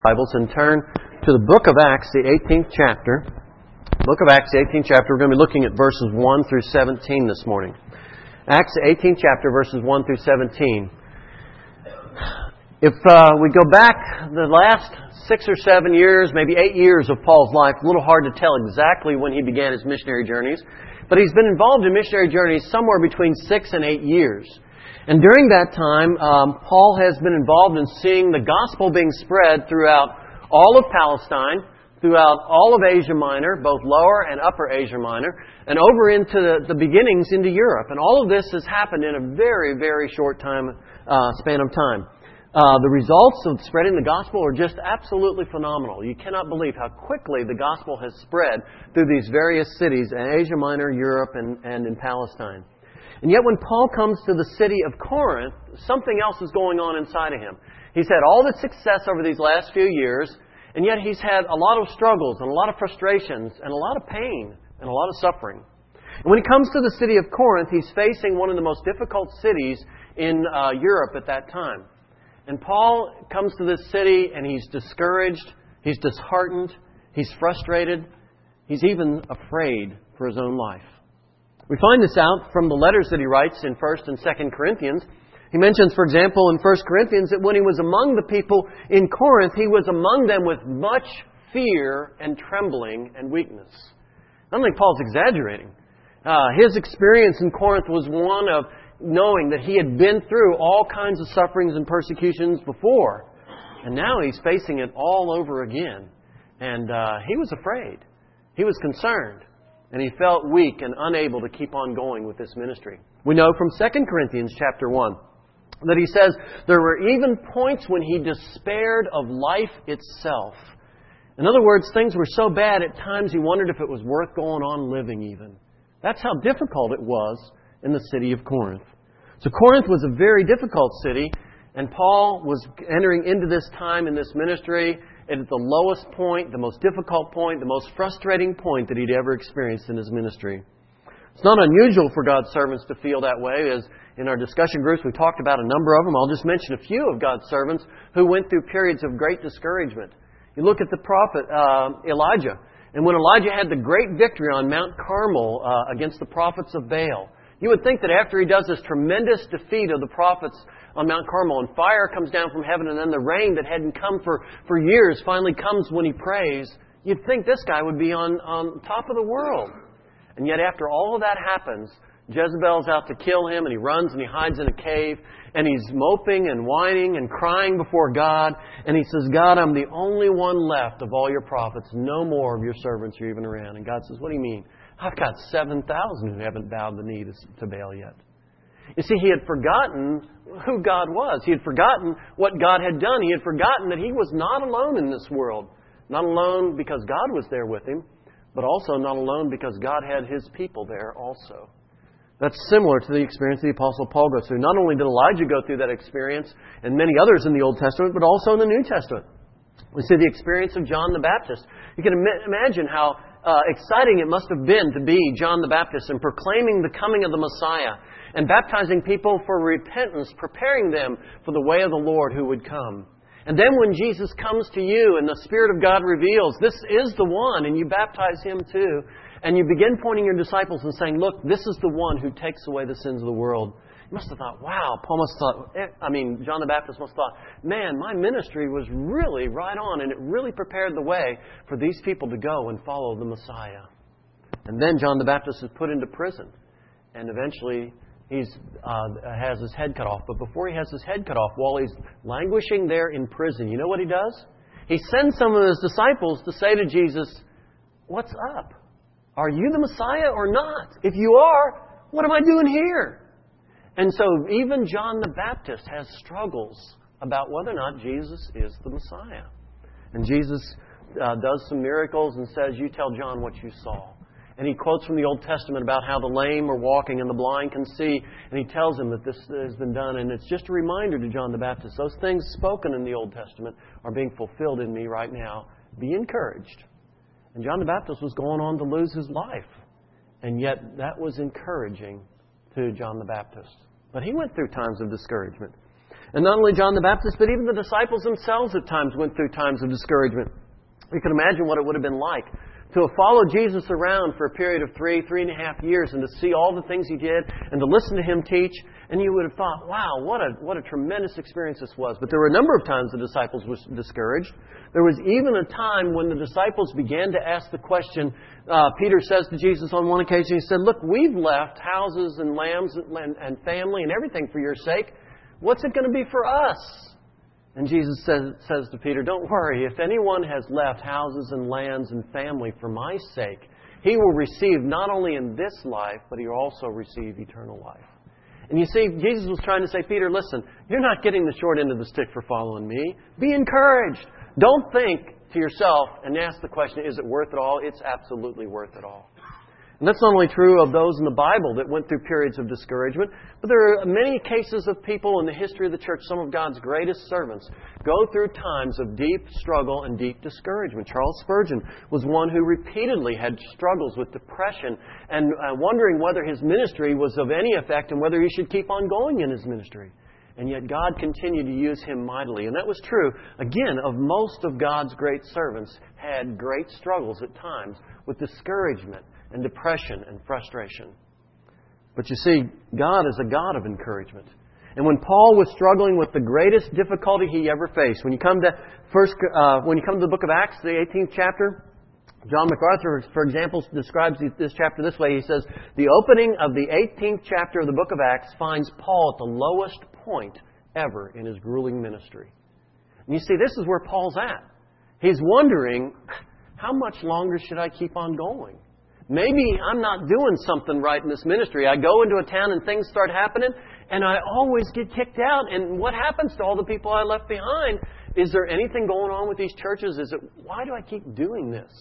Bibles and turn to the book of Acts, the 18th chapter. Book of Acts, the 18th chapter. We're going to be looking at verses 1 through 17 this morning. Acts, the 18th chapter, verses 1 through 17. If we go back the last 6 or 7 years, maybe 8 years of Paul's life, a little hard to tell exactly when he began his missionary journeys, but he's been involved in missionary journeys somewhere between 6 and 8 years. And during that time, Paul has been involved in seeing the gospel being spread throughout all of Palestine, throughout all of Asia Minor, both Lower and Upper Asia Minor, and over into the beginnings into Europe. And all of this has happened in a very, very short span of time. The results of spreading the gospel are just absolutely phenomenal. You cannot believe how quickly the gospel has spread through these various cities in Asia Minor, Europe, and in Palestine. And yet when Paul comes to the city of Corinth, something else is going on inside of him. He's had all the success over these last few years, and yet he's had a lot of struggles and a lot of frustrations and a lot of pain and a lot of suffering. And when he comes to the city of Corinth, he's facing one of the most difficult cities in Europe at that time. And Paul comes to this city and he's discouraged, he's disheartened, he's frustrated, he's even afraid for his own life. We find this out from the letters that he writes in 1st and 2nd Corinthians. He mentions, for example, in 1 Corinthians that when he was among the people in Corinth, he was among them with much fear and trembling and weakness. I don't think Paul's exaggerating. His experience in Corinth was one of knowing that he had been through all kinds of sufferings and persecutions before. And now he's facing it all over again. And he was afraid. He was concerned. And he felt weak and unable to keep on going with this ministry. We know from 2 Corinthians chapter 1 that he says there were even points when he despaired of life itself. In other words, things were so bad at times he wondered if it was worth going on living even. That's how difficult it was in the city of Corinth. So Corinth was a very difficult city, and Paul was entering into this time in this ministry at the lowest point, the most difficult point, the most frustrating point that he'd ever experienced in his ministry. It's not unusual for God's servants to feel that way. As in our discussion groups, we talked about a number of them. I'll just mention a few of God's servants who went through periods of great discouragement. You look at the prophet Elijah. And when Elijah had the great victory on Mount Carmel against the prophets of Baal, you would think that after he does this tremendous defeat of the prophets on Mount Carmel, and fire comes down from heaven, and then the rain that hadn't come for years finally comes when he prays, you'd think this guy would be on top of the world. And yet after all of that happens, Jezebel's out to kill him, and he runs and he hides in a cave, and he's moping and whining and crying before God, and he says, God, I'm the only one left of all your prophets. No more of your servants are even around. And God says, what do you mean? I've got 7,000 who haven't bowed the knee to Baal yet. You see, he had forgotten who God was. He had forgotten what God had done. He had forgotten that he was not alone in this world. Not alone because God was there with him, but also not alone because God had His people there also. That's similar to the experience the Apostle Paul goes through. Not only did Elijah go through that experience, and many others in the Old Testament, but also in the New Testament. We see the experience of John the Baptist. You can imagine how exciting it must have been to be John the Baptist and proclaiming the coming of the Messiah and baptizing people for repentance, preparing them for the way of the Lord who would come. And then when Jesus comes to you and the Spirit of God reveals, this is the one, and you baptize Him too, and you begin pointing your disciples and saying, look, this is the one who takes away the sins of the world. You must have thought, wow, John the Baptist must have thought, man, my ministry was really right on, and it really prepared the way for these people to go and follow the Messiah. And then John the Baptist is put into prison, and eventually he has his head cut off. But before he has his head cut off, while he's languishing there in prison, you know what he does? He sends some of his disciples to say to Jesus, what's up? Are you the Messiah or not? If you are, what am I doing here? And so even John the Baptist has struggles about whether or not Jesus is the Messiah. And Jesus does some miracles and says, you tell John what you saw. And he quotes from the Old Testament about how the lame are walking and the blind can see. And he tells them that this has been done. And it's just a reminder to John the Baptist, those things spoken in the Old Testament are being fulfilled in me right now. Be encouraged. And John the Baptist was going on to lose his life. And yet that was encouraging to John the Baptist. But he went through times of discouragement. And not only John the Baptist, but even the disciples themselves at times went through times of discouragement. You can imagine what it would have been like to have followed Jesus around for a period of 3.5 years, and to see all the things He did, and to listen to Him teach, and you would have thought, wow, what a tremendous experience this was. But there were a number of times the disciples were discouraged. There was even a time when the disciples began to ask the question. Peter says to Jesus on one occasion, he said, look, we've left houses and lambs and family and everything for your sake. What's it going to be for us? And Jesus says to Peter, don't worry, if anyone has left houses and lands and family for my sake, he will receive not only in this life, but he will also receive eternal life. And you see, Jesus was trying to say, Peter, listen, you're not getting the short end of the stick for following me. Be encouraged. Don't think to yourself and ask the question, is it worth it all? It's absolutely worth it all. And that's not only true of those in the Bible that went through periods of discouragement, but there are many cases of people in the history of the church, some of God's greatest servants, go through times of deep struggle and deep discouragement. Charles Spurgeon was one who repeatedly had struggles with depression and wondering whether his ministry was of any effect and whether he should keep on going in his ministry. And yet God continued to use him mightily. And that was true, again, of most of God's great servants had great struggles at times with discouragement and depression and frustration. But you see, God is a God of encouragement. And when Paul was struggling with the greatest difficulty he ever faced, when you come to the book of Acts, the 18th chapter, John MacArthur, for example, describes this chapter this way. He says, the opening of the 18th chapter of the book of Acts finds Paul at the lowest point ever in his grueling ministry. And you see, this is where Paul's at. He's wondering, how much longer should I keep on going? Maybe I'm not doing something right in this ministry. I go into a town and things start happening, and I always get kicked out. And what happens to all the people I left behind? Is there anything going on with these churches? Why do I keep doing this?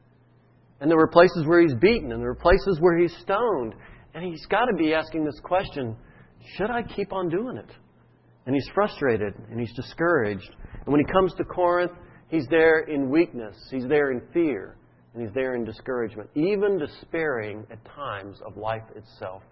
And there were places where he's beaten, and there were places where he's stoned. And he's got to be asking this question, should I keep on doing it? And he's frustrated, and he's discouraged. And when he comes to Corinth, he's there in weakness. He's there in fear. And he's there in discouragement, even despairing at times of life itself.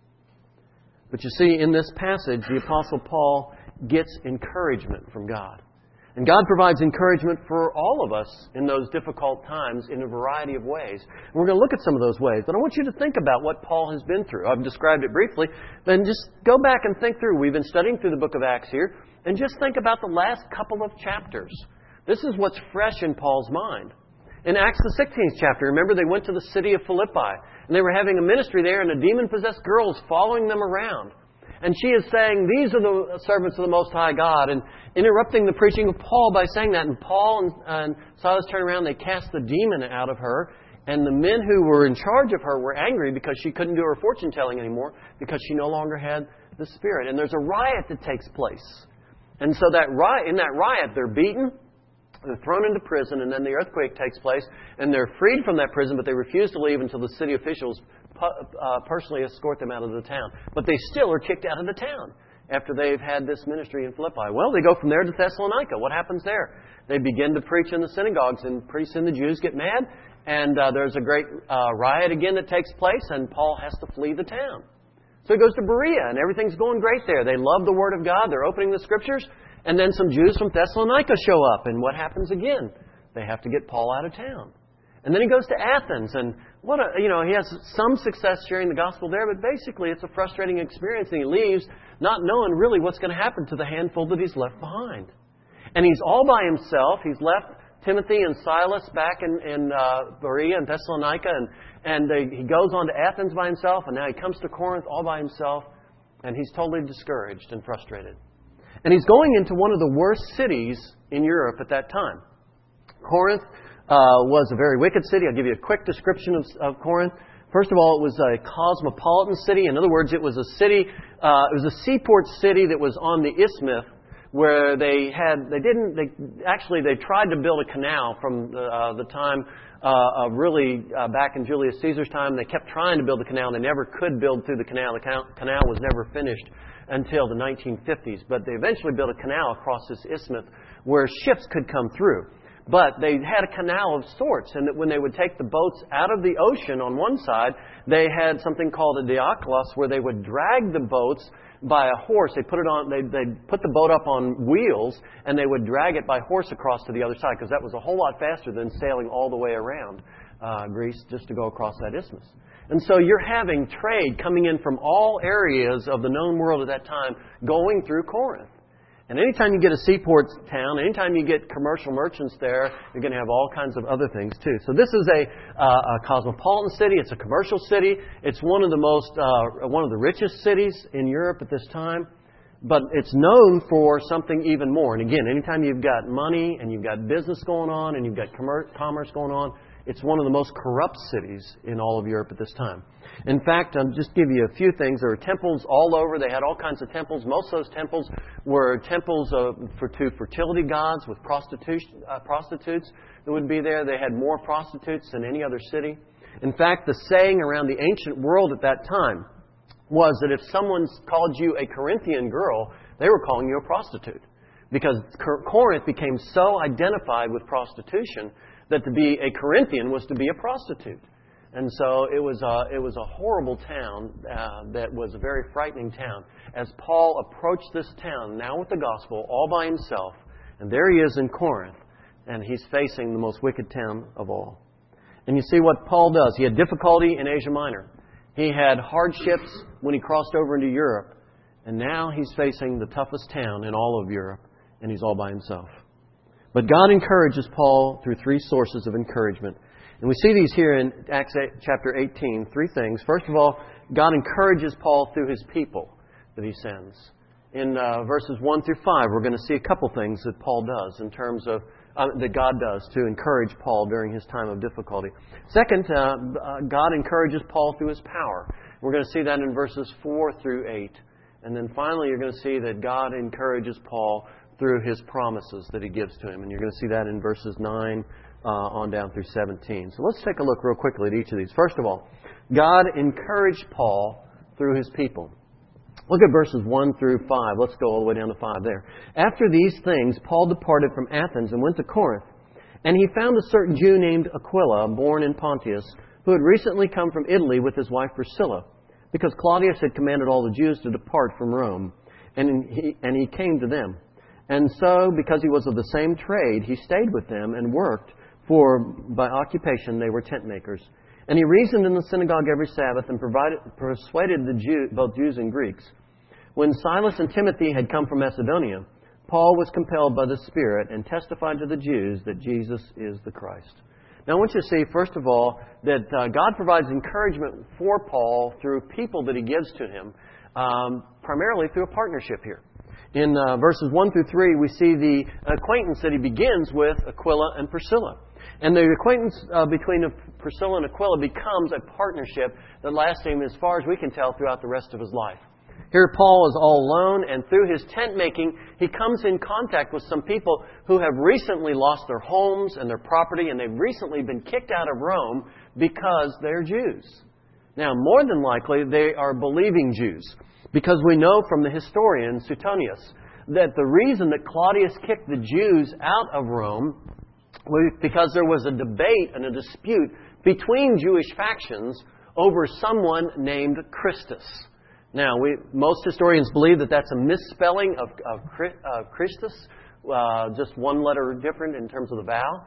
But you see, in this passage, the Apostle Paul gets encouragement from God. And God provides encouragement for all of us in those difficult times in a variety of ways. And we're going to look at some of those ways. But I want you to think about what Paul has been through. I've described it briefly. Then just go back and think through. We've been studying through the book of Acts here. And just think about the last couple of chapters. This is what's fresh in Paul's mind. In Acts the 16th chapter, remember they went to the city of Philippi. And they were having a ministry there, and a demon-possessed girl is following them around. And she is saying, these are the servants of the Most High God, and interrupting the preaching of Paul by saying that. And Paul and Silas turn around, they cast the demon out of her. And the men who were in charge of her were angry because she couldn't do her fortune-telling anymore, because she no longer had the Spirit. And there's a riot that takes place. And so in that riot, they're beaten, they're thrown into prison, and then the earthquake takes place, and they're freed from that prison, but they refuse to leave until the city officials personally escort them out of the town. But they still are kicked out of the town after they've had this ministry in Philippi. Well, they go from there to Thessalonica. What happens there? They begin to preach in the synagogues, and pretty soon the Jews get mad, and there's a great riot again that takes place, and Paul has to flee the town. So he goes to Berea, and everything's going great there. They love the Word of God. They're opening the Scriptures. And then some Jews from Thessalonica show up. And what happens again? They have to get Paul out of town. And then he goes to Athens. And he has some success sharing the gospel there. But basically, it's a frustrating experience. And he leaves not knowing really what's going to happen to the handful that he's left behind. And he's all by himself. He's left Timothy and Silas back in Berea and Thessalonica. And he goes on to Athens by himself. And now he comes to Corinth all by himself. And he's totally discouraged and frustrated. And he's going into one of the worst cities in Europe at that time. Corinth was a very wicked city. I'll give you a quick description of Corinth. First of all, it was a cosmopolitan city. In other words, it was a city. It was a seaport city that was on the isthmus, where they tried to build a canal from the time back in Julius Caesar's time. They kept trying to build the canal. They never could build through the canal. The canal was never finished until the 1950s. But they eventually built a canal across this isthmus where ships could come through. But they had a canal of sorts, and that when they would take the boats out of the ocean on one side, they had something called a diakolos, where they would drag the boats by a horse. They put the boat up on wheels, and they would drag it by horse across to the other side, because that was a whole lot faster than sailing all the way around Greece just to go across that isthmus. And so you're having trade coming in from all areas of the known world at that time going through Corinth. And anytime you get a seaport town, anytime you get commercial merchants there, you're going to have all kinds of other things too. So this is a cosmopolitan city. It's a commercial city. It's one of the richest cities in Europe at this time. But it's known for something even more. And again, anytime you've got money and you've got business going on and you've got commerce going on, it's one of the most corrupt cities in all of Europe at this time. In fact, I'll just give you a few things. There were temples all over. They had all kinds of temples. Most of those temples were temples to fertility gods with prostitutes that would be there. They had more prostitutes than any other city. In fact, the saying around the ancient world at that time was that if someone called you a Corinthian girl, they were calling you a prostitute. Because Corinth became so identified with prostitution that to be a Corinthian was to be a prostitute. And so it was a horrible town that was a very frightening town. As Paul approached this town, now with the gospel, all by himself, and there he is in Corinth, and he's facing the most wicked town of all. And you see what Paul does. He had difficulty in Asia Minor. He had hardships when he crossed over into Europe. And now he's facing the toughest town in all of Europe, and he's all by himself. But God encourages Paul through three sources of encouragement. And we see these here in Acts chapter 18, three things. First of all, God encourages Paul through his people that he sends. In verses 1 through 5, we're going to see a couple things that Paul does in terms of, that God does to encourage Paul during his time of difficulty. Second, God encourages Paul through his power. We're going to see that in verses 4 through 8. And then finally, you're going to see that God encourages Paul through his promises that he gives to him. And you're going to see that in verses 9 on down through 17. So let's take a look real quickly at each of these. First of all, God encouraged Paul through his people. Look at verses 1 through 5. Let's go all the way down to 5 there. After these things, Paul departed from Athens and went to Corinth. And he found a certain Jew named Aquila, born in Pontus, who had recently come from Italy with his wife Priscilla, because Claudius had commanded all the Jews to depart from Rome. And he came to them. And so, because he was of the same trade, he stayed with them and worked, for by occupation they were tent makers. And he reasoned in the synagogue every Sabbath and persuaded both Jews and Greeks. When Silas and Timothy had come from Macedonia, Paul was compelled by the Spirit and testified to the Jews that Jesus is the Christ. Now I want you to see, first of all, that God provides encouragement for Paul through people that he gives to him, primarily through a partnership here. In verses 1 through 3, we see the acquaintance that he begins with Aquila and Priscilla. And the acquaintance between Priscilla and Aquila becomes a partnership that lasts him, as far as we can tell, throughout the rest of his life. Here Paul is all alone, and through his tent making, he comes in contact with some people who have recently lost their homes and their property, and they've recently been kicked out of Rome because they're Jews. Now, more than likely, they are believing Jews, because we know from the historian Suetonius that the reason that Claudius kicked the Jews out of Rome was because there was a debate and a dispute between Jewish factions over someone named Christus. Now, most historians believe that that's a misspelling of Christus, just one letter different in terms of the vowel.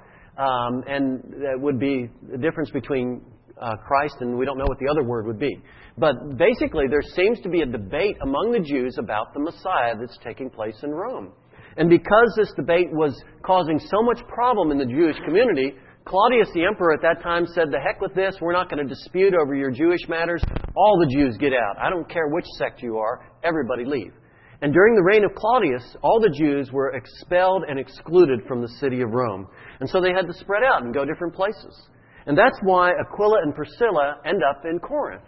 And that would be the difference between Christ, and we don't know what the other word would be. But basically, there seems to be a debate among the Jews about the Messiah that's taking place in Rome. And because this debate was causing so much problem in the Jewish community, Claudius the emperor at that time said, "The heck with this, we're not going to dispute over your Jewish matters. All the Jews get out. I don't care which sect you are, everybody leave." And during the reign of Claudius, all the Jews were expelled and excluded from the city of Rome. And so they had to spread out and go different places. And that's why Aquila and Priscilla end up in Corinth.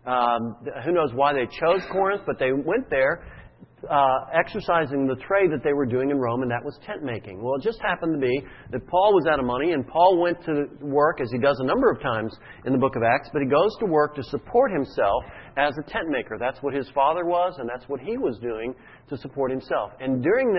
Who knows why they chose Corinth, but they went there exercising the trade that they were doing in Rome, and that was tent making. Well, it just happened to be that Paul was out of money, and Paul went to work, as he does a number of times in the book of Acts, but he goes to work to support himself as a tent maker. That's what his father was, and that's what he was doing to support himself. And during this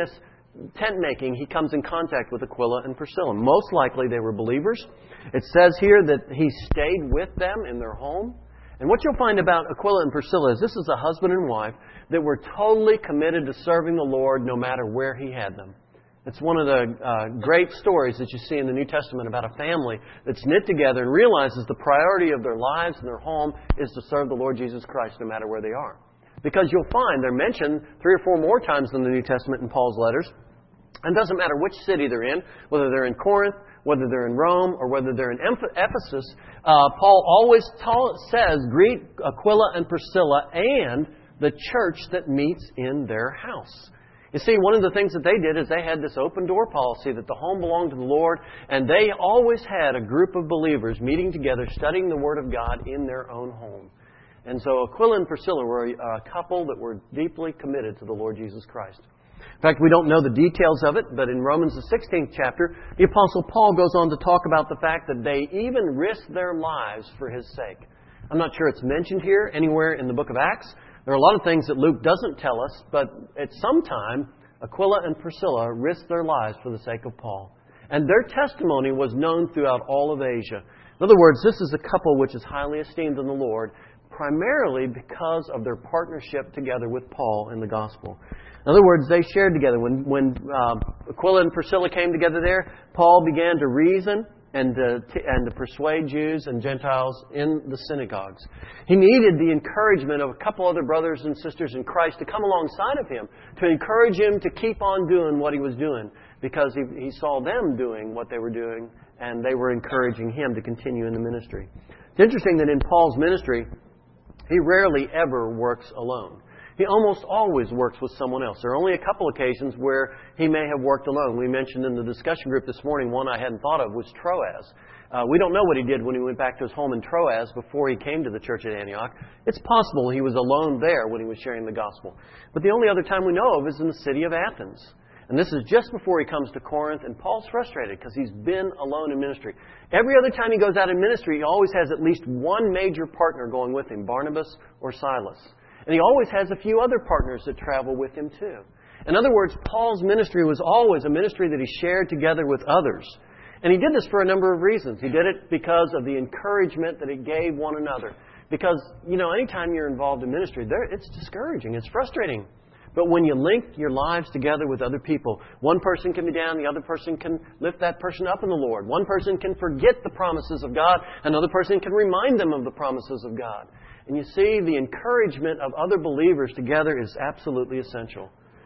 tent making, he comes in contact with Aquila and Priscilla. Most likely they were believers. It says here that he stayed with them in their home. And what you'll find about Aquila and Priscilla is this is a husband and wife that were totally committed to serving the Lord no matter where He had them. It's one of the great stories that you see in the New Testament about a family that's knit together and realizes the priority of their lives and their home is to serve the Lord Jesus Christ no matter where they are. Because you'll find they're mentioned 3 or 4 more times in the New Testament in Paul's letters. And it doesn't matter which city they're in, whether they're in Corinth, whether they're in Rome, or whether they're in Ephesus. Paul always says, greet Aquila and Priscilla and the church that meets in their house. You see, one of the things that they did is they had this open door policy that the home belonged to the Lord, and they always had a group of believers meeting together, studying the Word of God in their own home. And so Aquila and Priscilla were a couple that were deeply committed to the Lord Jesus Christ. In fact, we don't know the details of it, but in Romans the 16th chapter, the Apostle Paul goes on to talk about the fact that they even risked their lives for His sake. I'm not sure it's mentioned here anywhere in the book of Acts. There are a lot of things that Luke doesn't tell us, but at some time, Aquila and Priscilla risked their lives for the sake of Paul. And their testimony was known throughout all of Asia. In other words, this is a couple which is highly esteemed in the Lord, primarily because of their partnership together with Paul in the gospel. In other words, they shared together. When Aquila and Priscilla came together there, Paul began to reason and to persuade Jews and Gentiles in the synagogues. He needed the encouragement of a couple other brothers and sisters in Christ to come alongside of him, to encourage him to keep on doing what he was doing, because he saw them doing what they were doing, and they were encouraging him to continue in the ministry. It's interesting that in Paul's ministry, he rarely ever works alone. He almost always works with someone else. There are only a couple occasions where he may have worked alone. We mentioned in the discussion group this morning, one I hadn't thought of was Troas. We don't know what he did when he went back to his home in Troas before he came to the church at Antioch. It's possible he was alone there when he was sharing the gospel. But the only other time we know of is in the city of Athens. And this is just before he comes to Corinth, and Paul's frustrated because he's been alone in ministry. Every other time he goes out in ministry, he always has at least one major partner going with him, Barnabas or Silas. And he always has a few other partners that travel with him too. In other words, Paul's ministry was always a ministry that he shared together with others. And he did this for a number of reasons. He did it because of the encouragement that it gave one another. Because, anytime you're involved in ministry, it's discouraging, it's frustrating. But when you link your lives together with other people, one person can be down, the other person can lift that person up in the Lord. One person can forget the promises of God, another person can remind them of the promises of God. And you see, the encouragement of other believers together is absolutely essential.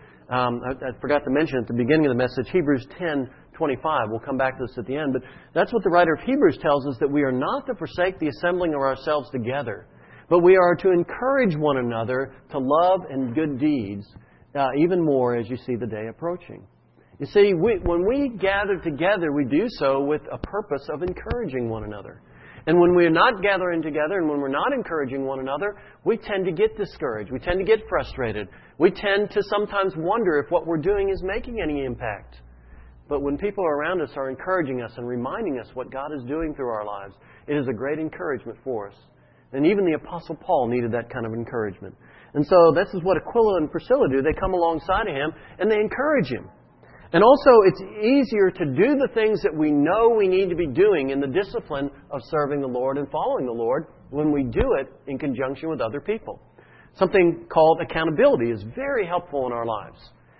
I forgot to mention at the beginning of the message, Hebrews 10:25. We'll come back to this at the end. But that's what the writer of Hebrews tells us, that we are not to forsake the assembling of ourselves together, but we are to encourage one another to love and good deeds, even more as you see the day approaching. You see, when we gather together, we do so with a purpose of encouraging one another. And when we're not gathering together and when we're not encouraging one another, we tend to get discouraged. We tend to get frustrated. We tend to sometimes wonder if what we're doing is making any impact. But when people around us are encouraging us and reminding us what God is doing through our lives, it is a great encouragement for us. And even the Apostle Paul needed that kind of encouragement. And so this is what Aquila and Priscilla do. They come alongside of him and they encourage him. And also, it's easier to do the things that we know we need to be doing in the discipline of serving the Lord and following the Lord when we do it in conjunction with other people. Something called accountability is very helpful in our lives.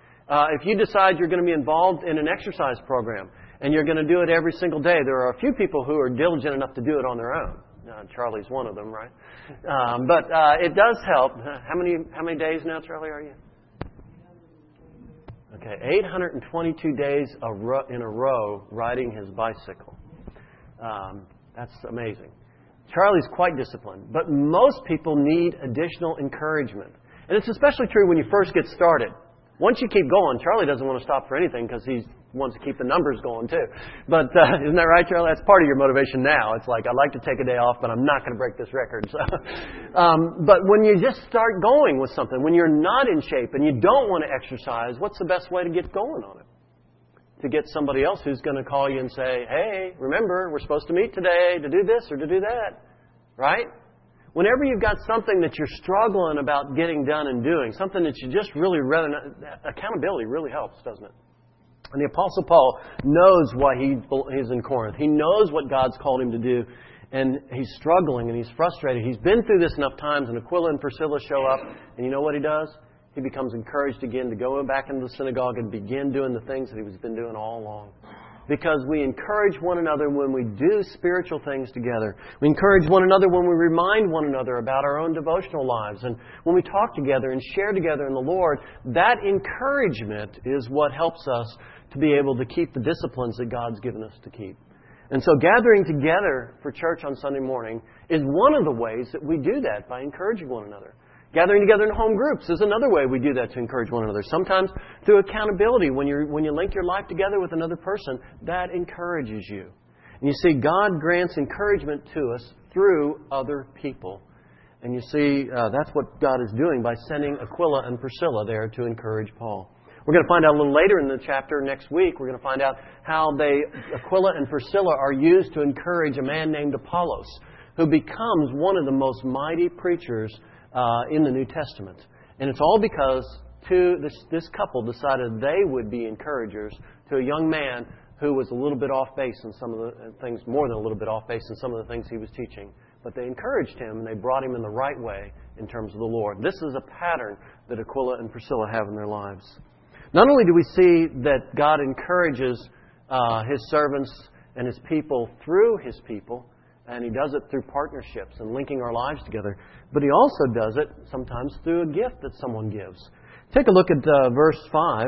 If you decide you're going to be involved in an exercise program and you're going to do it every single day, there are a few people who are diligent enough to do it on their own. Charlie's one of them, right? But it does help. How many days now, Charlie, are you? Okay, 822 days in a row riding his bicycle. That's amazing. Charlie's quite disciplined, but most people need additional encouragement. And it's especially true when you first get started. Once you keep going, Charlie doesn't want to stop for anything because he wants to keep the numbers going too. But isn't that right, Charlie? That's part of your motivation now. It's like, I'd like to take a day off, but I'm not going to break this record. So, but when you just start going with something, when you're not in shape and you don't want to exercise, what's the best way to get going on it? To get somebody else who's going to call you and say, hey, remember, we're supposed to meet today to do this or to do that. Right? Whenever you've got something that you're struggling about getting done and doing, something that you just really rather not, accountability really helps, doesn't it? And the Apostle Paul knows why he's in Corinth. He knows what God's called him to do. And he's struggling and he's frustrated. He's been through this enough times, and Aquila and Priscilla show up. And you know what he does? He becomes encouraged again to go back into the synagogue and begin doing the things that he's been doing all along. Because we encourage one another when we do spiritual things together. We encourage one another when we remind one another about our own devotional lives. And when we talk together and share together in the Lord, that encouragement is what helps us to be able to keep the disciplines that God's given us to keep. And so gathering together for church on Sunday morning is one of the ways that we do that, by encouraging one another. Gathering together in home groups is another way we do that, to encourage one another. Sometimes through accountability, when you link your life together with another person, that encourages you. And you see, God grants encouragement to us through other people. And you see, that's what God is doing by sending Aquila and Priscilla there to encourage Paul. We're going to find out a little later in the chapter next week, we're going to find out how Aquila and Priscilla are used to encourage a man named Apollos, who becomes one of the most mighty preachers in the New Testament. And it's all because this couple decided they would be encouragers to a young man who was a little bit off base in some of the things, more than a little bit off base in some of the things he was teaching. But they encouraged him and they brought him in the right way in terms of the Lord. This is a pattern that Aquila and Priscilla have in their lives. Not only do we see that God encourages His servants and His people through His people, and He does it through partnerships and linking our lives together, but He also does it sometimes through a gift that someone gives. Take a look at verse 5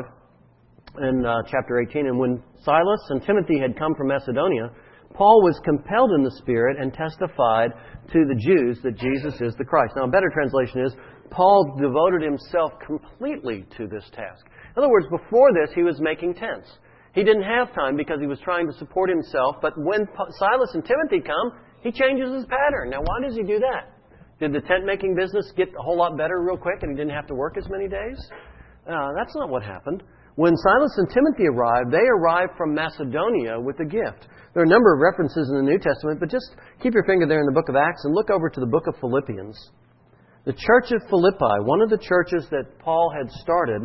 in chapter 18. And when Silas and Timothy had come from Macedonia, Paul was compelled in the Spirit and testified to the Jews that Jesus is the Christ. Now, a better translation is, Paul devoted himself completely to this task. In other words, before this, he was making tents. He didn't have time because he was trying to support himself. But when Silas and Timothy come, he changes his pattern. Now, why does he do that? Did the tent-making business get a whole lot better real quick and he didn't have to work as many days? That's not what happened. When Silas and Timothy arrived, they arrived from Macedonia with a gift. There are a number of references in the New Testament, but just keep your finger there in the book of Acts and look over to the book of Philippians. The church of Philippi, one of the churches that Paul had started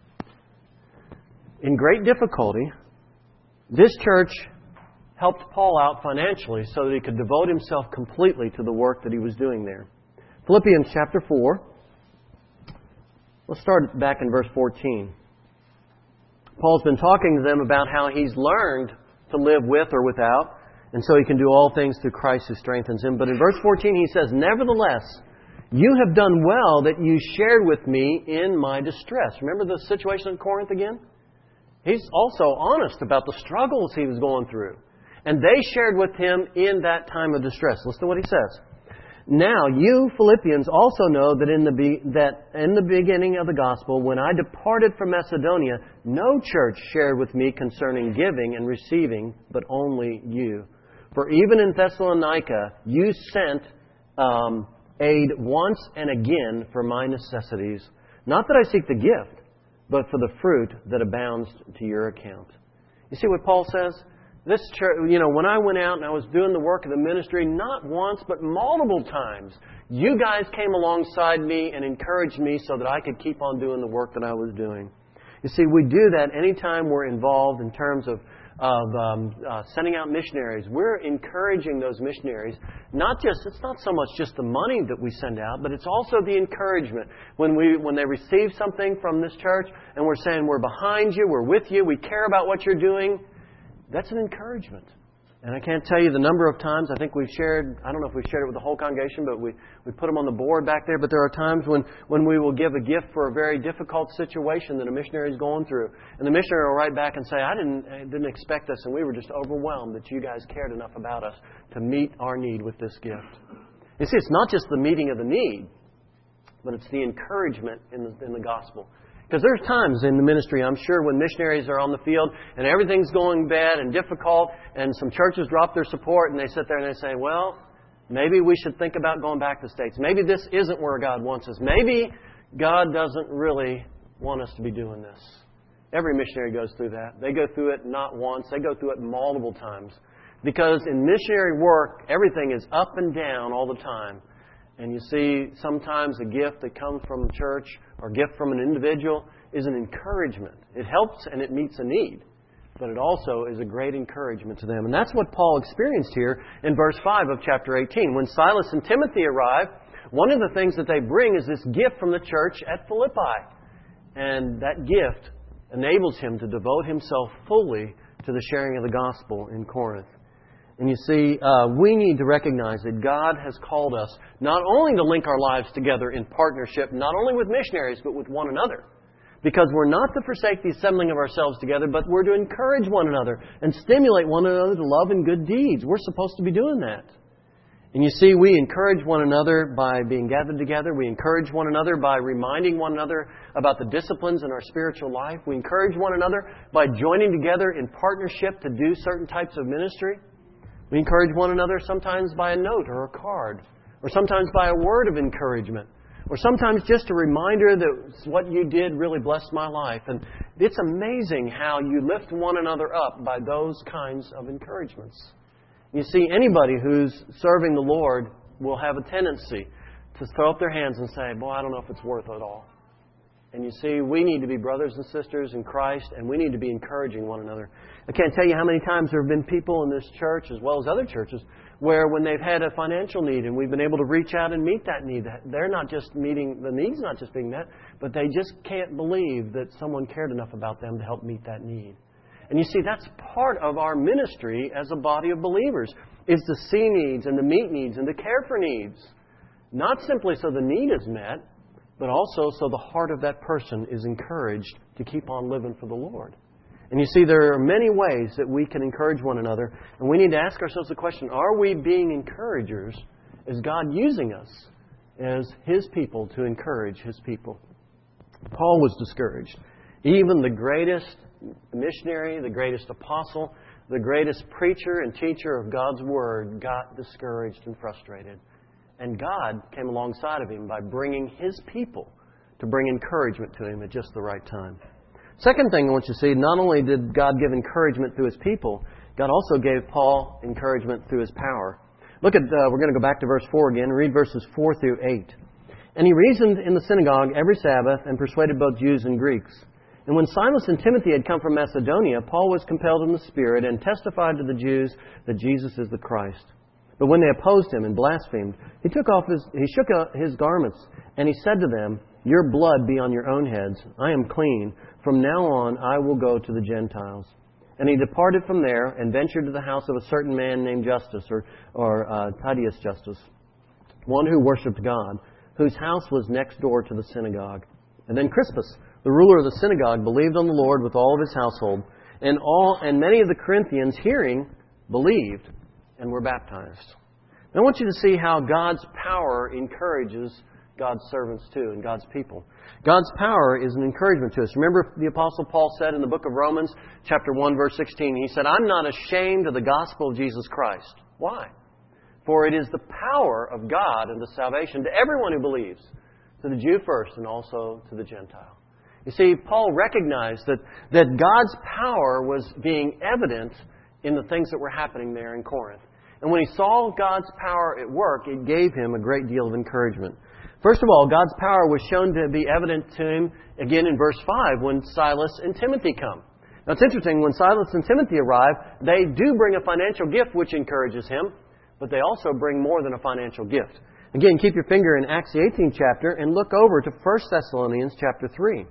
in great difficulty, this church helped Paul out financially so that he could devote himself completely to the work that he was doing there. Philippians chapter 4. Let's start back in verse 14. Paul's been talking to them about how he's learned to live with or without, and so he can do all things through Christ who strengthens him. But in verse 14 he says, "Nevertheless, you have done well that you shared with me in my distress." Remember the situation in Corinth again? He's also honest about the struggles he was going through. And they shared with him in that time of distress. Listen to what he says. "Now you Philippians also know that in the beginning of the gospel, when I departed from Macedonia, no church shared with me concerning giving and receiving, but only you. For even in Thessalonica, you sent aid once and again for my necessities. Not that I seek the gift, but for the fruit that abounds to your account." You see what Paul says? This church, when I went out and I was doing the work of the ministry, not once, but multiple times, you guys came alongside me and encouraged me so that I could keep on doing the work that I was doing. You see, we do that anytime we're involved in terms of sending out missionaries. We're encouraging those missionaries. It's not so much just the money that we send out, but it's also the encouragement. When they receive something from this church and we're saying, we're behind you, we're with you, we care about what you're doing, that's an encouragement. And I can't tell you the number of times I think we've shared, I don't know if we've shared it with the whole congregation, but we put them on the board back there. But there are times when we will give a gift for a very difficult situation that a missionary is going through. And the missionary will write back and say, I didn't expect this, and we were just overwhelmed that you guys cared enough about us to meet our need with this gift. You see, it's not just the meeting of the need, but it's the encouragement in the gospel. Because there's times in the ministry, I'm sure, when missionaries are on the field and everything's going bad and difficult and some churches drop their support and they sit there and they say, well, maybe we should think about going back to the States. Maybe this isn't where God wants us. Maybe God doesn't really want us to be doing this. Every missionary goes through that. They go through it not once. They go through it multiple times. Because in missionary work, everything is up and down all the time. And you see, sometimes a gift that comes from the church or a gift from an individual is an encouragement. It helps and it meets a need. but it also is a great encouragement to them. And that's what Paul experienced here in verse 5 of chapter 18. When Silas and Timothy arrive, one of the things that they bring is this gift from the church at Philippi. And that gift enables him to devote himself fully to the sharing of the gospel in Corinth. And you see, we need to recognize that God has called us not only to link our lives together in partnership, not only with missionaries, but with one another. Because we're not to forsake the assembling of ourselves together, but we're to encourage one another and stimulate one another to love and good deeds. We're supposed to be doing that. And you see, we encourage one another by being gathered together. We encourage one another by reminding one another about the disciplines in our spiritual life. We encourage one another by joining together in partnership to do certain types of ministry. We encourage one another sometimes by a note or a card, or sometimes by a word of encouragement, or sometimes just a reminder that what you did really blessed my life. And it's amazing how you lift one another up by those kinds of encouragements. You see, anybody who's serving the Lord will have a tendency to throw up their hands and say, boy, I don't know if it's worth it all. And you see, we need to be brothers and sisters in Christ, and we need to be encouraging one another. I can't tell you how many times there have been people in this church, as well as other churches, where when they've had a financial need and we've been able to reach out and meet that need, they're not just meeting, the need's not just being met, but they just can't believe that someone cared enough about them to help meet that need. And you see, that's part of our ministry as a body of believers, is to see needs and to meet needs and to care for needs. Not simply so the need is met, but also so the heart of that person is encouraged to keep on living for the Lord. And you see, there are many ways that we can encourage one another, and we need to ask ourselves the question, are we being encouragers? Is God using us as His people to encourage His people? Paul was discouraged. Even the greatest missionary, the greatest apostle, the greatest preacher and teacher of God's Word got discouraged and frustrated. And God came alongside of him by bringing His people to bring encouragement to him at just the right time. Second thing I want you to see, not only did God give encouragement through His people, God also gave Paul encouragement through His power. Look at, we're going to go back to verse 4 again, read verses 4 through 8. And he reasoned in the synagogue every Sabbath and persuaded both Jews and Greeks. And when Silas and Timothy had come from Macedonia, Paul was compelled in the Spirit and testified to the Jews that Jesus is the Christ. But when they opposed him and blasphemed, he shook his garments, and he said to them, "Your blood be on your own heads. I am clean. From now on I will go to the Gentiles." And he departed from there and ventured to the house of a certain man named Justus, or Titius Justus, one who worshipped God, whose house was next door to the synagogue. And then Crispus, the ruler of the synagogue, believed on the Lord with all of his household, and many of the Corinthians, hearing, believed and were baptized. Now I want you to see how God's power encourages God's servants too and God's people. God's power is an encouragement to us. Remember the Apostle Paul said in the book of Romans, chapter 1, verse 16, he said, "I'm not ashamed of the gospel of Jesus Christ." Why? "For it is the power of God unto salvation to everyone who believes, to the Jew first and also to the Gentile." You see, Paul recognized that God's power was being evident in the things that were happening there in Corinth. And when he saw God's power at work, it gave him a great deal of encouragement. First of all, God's power was shown to be evident to him again in verse 5 when Silas and Timothy come. Now it's interesting, when Silas and Timothy arrive, they do bring a financial gift which encourages him, but they also bring more than a financial gift. Again, keep your finger in Acts the 18th chapter and look over to 1 Thessalonians chapter 3.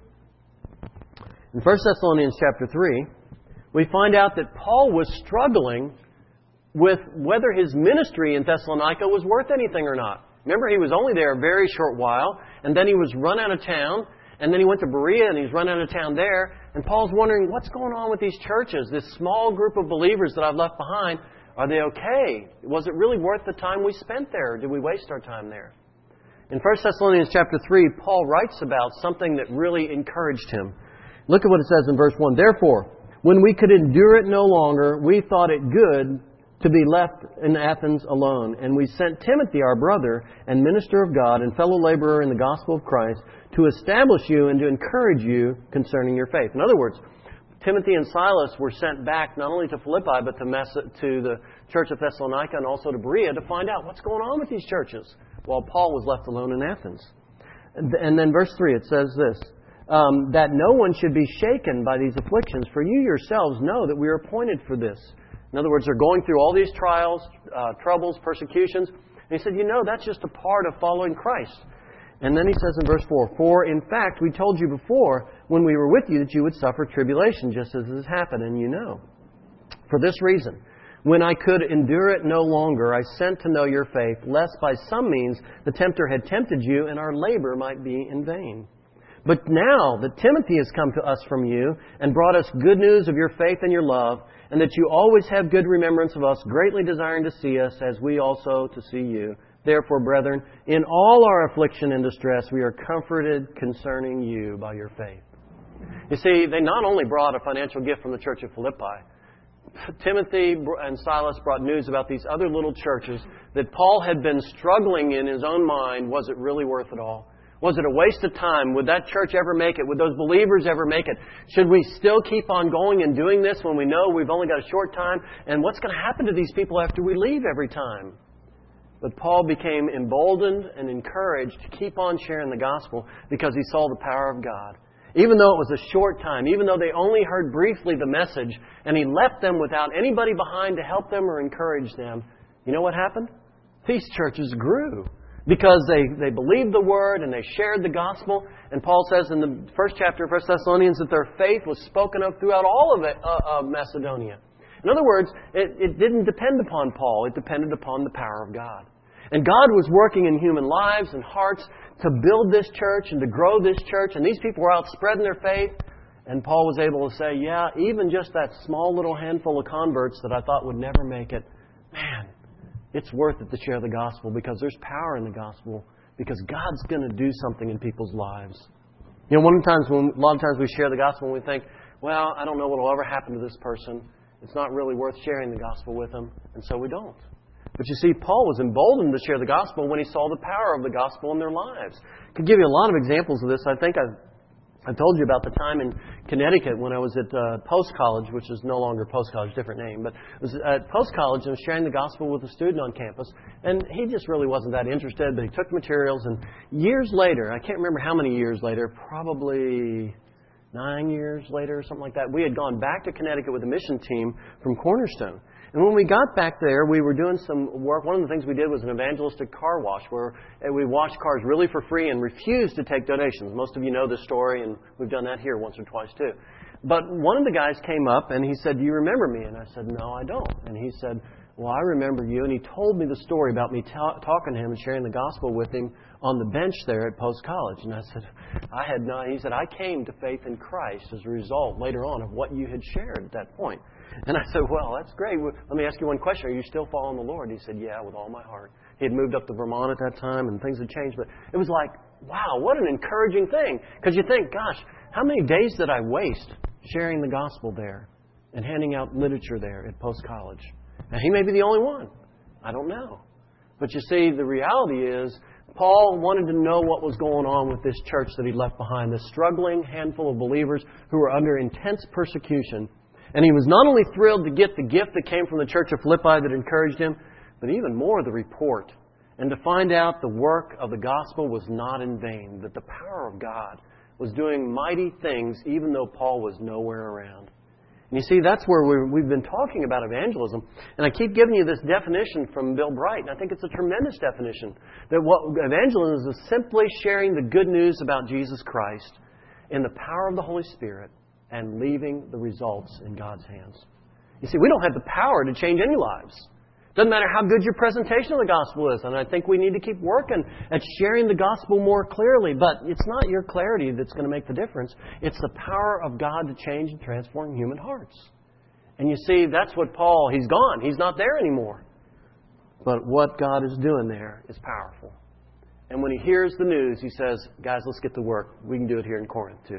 In 1 Thessalonians chapter 3, we find out that Paul was struggling with whether his ministry in Thessalonica was worth anything or not. Remember, he was only there a very short while, and then he was run out of town, and then he went to Berea, and he's run out of town there. And Paul's wondering, what's going on with these churches, this small group of believers that I've left behind? Are they okay? Was it really worth the time we spent there, or did we waste our time there? In 1 Thessalonians chapter 3, Paul writes about something that really encouraged him. Look at what it says in verse 1. "Therefore, when we could endure it no longer, we thought it good to be left in Athens alone. And we sent Timothy, our brother and minister of God and fellow laborer in the gospel of Christ, to establish you and to encourage you concerning your faith." In other words, Timothy and Silas were sent back not only to Philippi, but to the church of Thessalonica and also to Berea to find out what's going on with these churches, while Paul was left alone in Athens. And then verse 3, it says this, that no one should be shaken by these afflictions, for you yourselves know that we are appointed for this. In other words, they're going through all these trials, troubles, persecutions. And he said, that's just a part of following Christ. And then he says in verse 4, for in fact, we told you before when we were with you that you would suffer tribulation, just as has happened, and you know. For this reason, when I could endure it no longer, I sent to know your faith, lest by some means the tempter had tempted you, and our labor might be in vain. But now that Timothy has come to us from you, and brought us good news of your faith and your love, and that you always have good remembrance of us, greatly desiring to see us, as we also to see you. Therefore, brethren, in all our affliction and distress, we are comforted concerning you by your faith. You see, they not only brought a financial gift from the church of Philippi, Timothy and Silas brought news about these other little churches that Paul had been struggling in his own mind. Was it really worth it all? Was it a waste of time? Would that church ever make it? Would those believers ever make it? Should we still keep on going and doing this when we know we've only got a short time? And what's going to happen to these people after we leave every time? But Paul became emboldened and encouraged to keep on sharing the gospel because he saw the power of God. Even though it was a short time, even though they only heard briefly the message, and he left them without anybody behind to help them or encourage them, you know what happened? These churches grew because they believed the Word and they shared the gospel. And Paul says in the first chapter of 1 Thessalonians that their faith was spoken of throughout all of Macedonia. In other words, it didn't depend upon Paul. It depended upon the power of God. And God was working in human lives and hearts to build this church and to grow this church. And these people were out spreading their faith. And Paul was able to say, yeah, even just that small little handful of converts that I thought would never make it, man, it's worth it to share the gospel because there's power in the gospel because God's going to do something in people's lives. A lot of times we share the gospel and we think, well, I don't know what will ever happen to this person. It's not really worth sharing the gospel with them. And so we don't. But you see, Paul was emboldened to share the gospel when he saw the power of the gospel in their lives. I could give you a lot of examples of this. I think I told you about the time in Connecticut when I was at Post College, which is no longer Post College, different name. But I was at Post College and was sharing the gospel with a student on campus. And he just really wasn't that interested, but he took materials. And years later, I can't remember how many years later, probably 9 years later or something like that, we had gone back to Connecticut with a mission team from Cornerstone. And when we got back there, we were doing some work. One of the things we did was an evangelistic car wash where we washed cars really for free and refused to take donations. Most of you know this story, and we've done that here once or twice too. But one of the guys came up and he said, do you remember me? And I said, no, I don't. And he said, well, I remember you. And he told me the story about me talking to him and sharing the gospel with him on the bench there at Post College. And I said, I had not. He said, I came to faith in Christ as a result later on of what you had shared at that point. And I said, well, that's great. Let me ask you one question. Are you still following the Lord? He said, yeah, with all my heart. He had moved up to Vermont at that time and things had changed. But it was like, wow, what an encouraging thing. Because you think, gosh, how many days did I waste sharing the gospel there and handing out literature there at Post College? Now, he may be the only one. I don't know. But you see, the reality is, Paul wanted to know what was going on with this church that he left behind, this struggling handful of believers who were under intense persecution. And he was not only thrilled to get the gift that came from the church of Philippi that encouraged him, but even more the report. And to find out the work of the gospel was not in vain, that the power of God was doing mighty things even though Paul was nowhere around. And you see, that's where we've been talking about evangelism. And I keep giving you this definition from Bill Bright, and I think it's a tremendous definition. That what evangelism is simply sharing the good news about Jesus Christ in the power of the Holy Spirit and leaving the results in God's hands. You see, we don't have the power to change any lives. Doesn't matter how good your presentation of the gospel is. And I think we need to keep working at sharing the gospel more clearly. But it's not your clarity that's going to make the difference. It's the power of God to change and transform human hearts. And you see, that's what Paul, he's gone. He's not there anymore. But what God is doing there is powerful. And when he hears the news, he says, guys, let's get to work. We can do it here in Corinth too.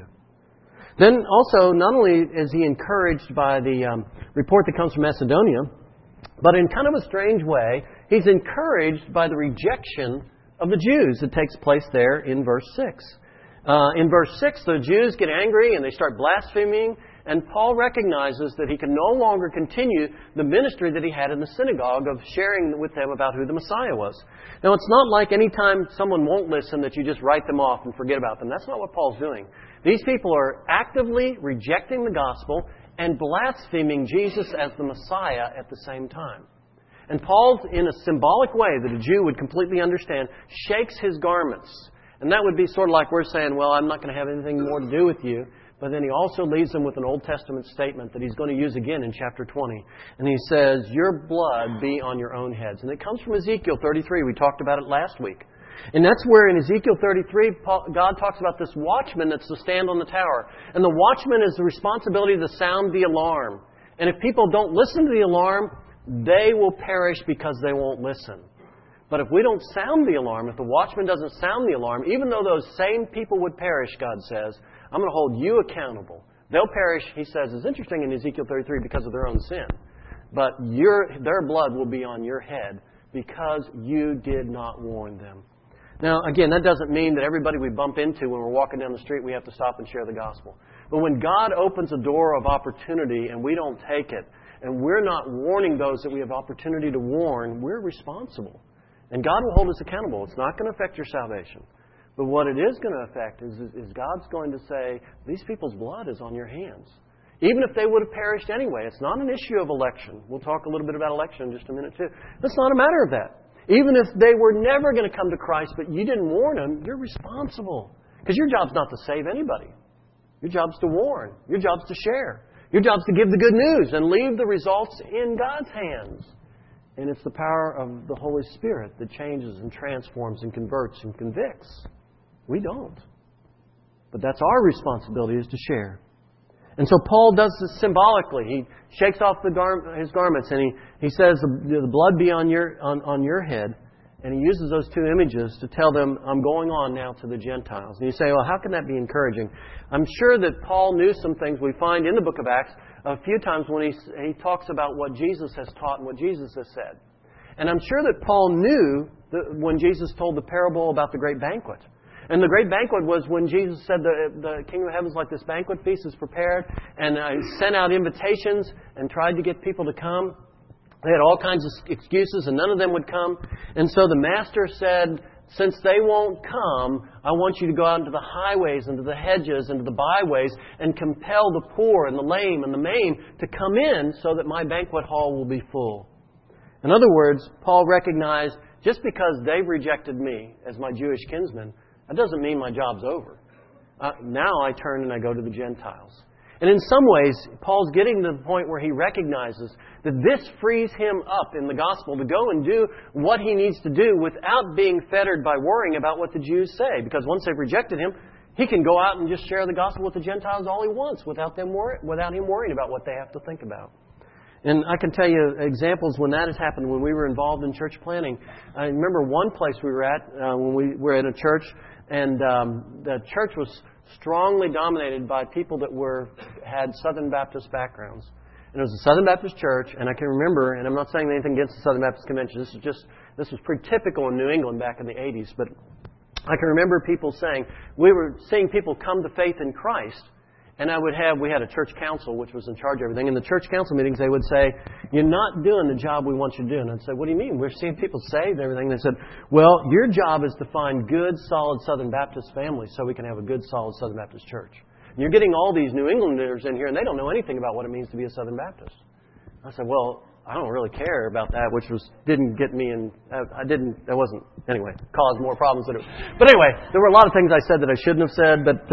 Then also, not only is he encouraged by the report that comes from Macedonia, but in kind of a strange way, he's encouraged by the rejection of the Jews that takes place there in verse 6. In verse 6, the Jews get angry and they start blaspheming. And Paul recognizes that he can no longer continue the ministry that he had in the synagogue of sharing with them about who the Messiah was. Now, it's not like any time someone won't listen that you just write them off and forget about them. That's not what Paul's doing. These people are actively rejecting the gospel and blaspheming Jesus as the Messiah at the same time. And Paul, in a symbolic way that a Jew would completely understand, shakes his garments. And that would be sort of like we're saying, well, I'm not going to have anything more to do with you. But then he also leaves them with an Old Testament statement that he's going to use again in chapter 20. And he says, your blood be on your own heads. And it comes from Ezekiel 33. We talked about it last week. And that's where in Ezekiel 33, God talks about this watchman that's to stand on the tower. And the watchman is the responsibility to sound the alarm. And if people don't listen to the alarm, they will perish because they won't listen. But if we don't sound the alarm, if the watchman doesn't sound the alarm, even though those same people would perish, God says, I'm going to hold you accountable. They'll perish, he says, it's interesting in Ezekiel 33 because of their own sin. But their blood will be on your head because you did not warn them. Now, again, that doesn't mean that everybody we bump into when we're walking down the street, we have to stop and share the gospel. But when God opens a door of opportunity and we don't take it, and we're not warning those that we have opportunity to warn, we're responsible. And God will hold us accountable. It's not going to affect your salvation. But what it is going to affect is God's going to say, these people's blood is on your hands. Even if they would have perished anyway. It's not an issue of election. We'll talk a little bit about election in just a minute too. It's not a matter of that. Even if they were never going to come to Christ, but you didn't warn them, you're responsible. Because your job's not to save anybody. Your job's to warn. Your job's to share. Your job's to give the good news and leave the results in God's hands. And it's the power of the Holy Spirit that changes and transforms and converts and convicts. We don't. But that's our responsibility, is to share. And so Paul does this symbolically. He shakes off his garments and he says, the blood be on your head. And he uses those two images to tell them, I'm going on now to the Gentiles. And you say, well, how can that be encouraging? I'm sure that Paul knew some things we find in the book of Acts a few times when he talks about what Jesus has taught and what Jesus has said. And I'm sure that Paul knew that when Jesus told the parable about the great banquet. And the great banquet was when Jesus said the kingdom of heaven is like this banquet feast is prepared. And I sent out invitations and tried to get people to come. They had all kinds of excuses and none of them would come. And so the master said, since they won't come, I want you to go out into the highways, into the hedges, into the byways, and compel the poor and the lame and the maimed to come in so that my banquet hall will be full. In other words, Paul recognized just because they've rejected me as my Jewish kinsman, that doesn't mean my job's over. Now I turn and I go to the Gentiles. And in some ways, Paul's getting to the point where he recognizes that this frees him up in the gospel to go and do what he needs to do without being fettered by worrying about what the Jews say. Because once they've rejected him, he can go out and just share the gospel with the Gentiles all he wants without him worrying about what they have to think about. And I can tell you examples when that has happened, when we were involved in church planning. I remember one place we were at when we were in a church, and the church was strongly dominated by people that had Southern Baptist backgrounds. And it was a Southern Baptist church, and I can remember, and I'm not saying anything against the Southern Baptist Convention, this was pretty typical in New England back in the 80s, but I can remember people saying, we were seeing people come to faith in Christ, and we had a church council which was in charge of everything. In the church council meetings, they would say, you're not doing the job we want you to do. And I'd say, what do you mean? We're seeing people saved and everything. They said, well, your job is to find good, solid Southern Baptist families so we can have a good, solid Southern Baptist church. And you're getting all these New Englanders in here, and they don't know anything about what it means to be a Southern Baptist. I said, well, I don't really care about that, which didn't get me in. Anyway, caused more problems than it. But anyway, there were a lot of things I said that I shouldn't have said, but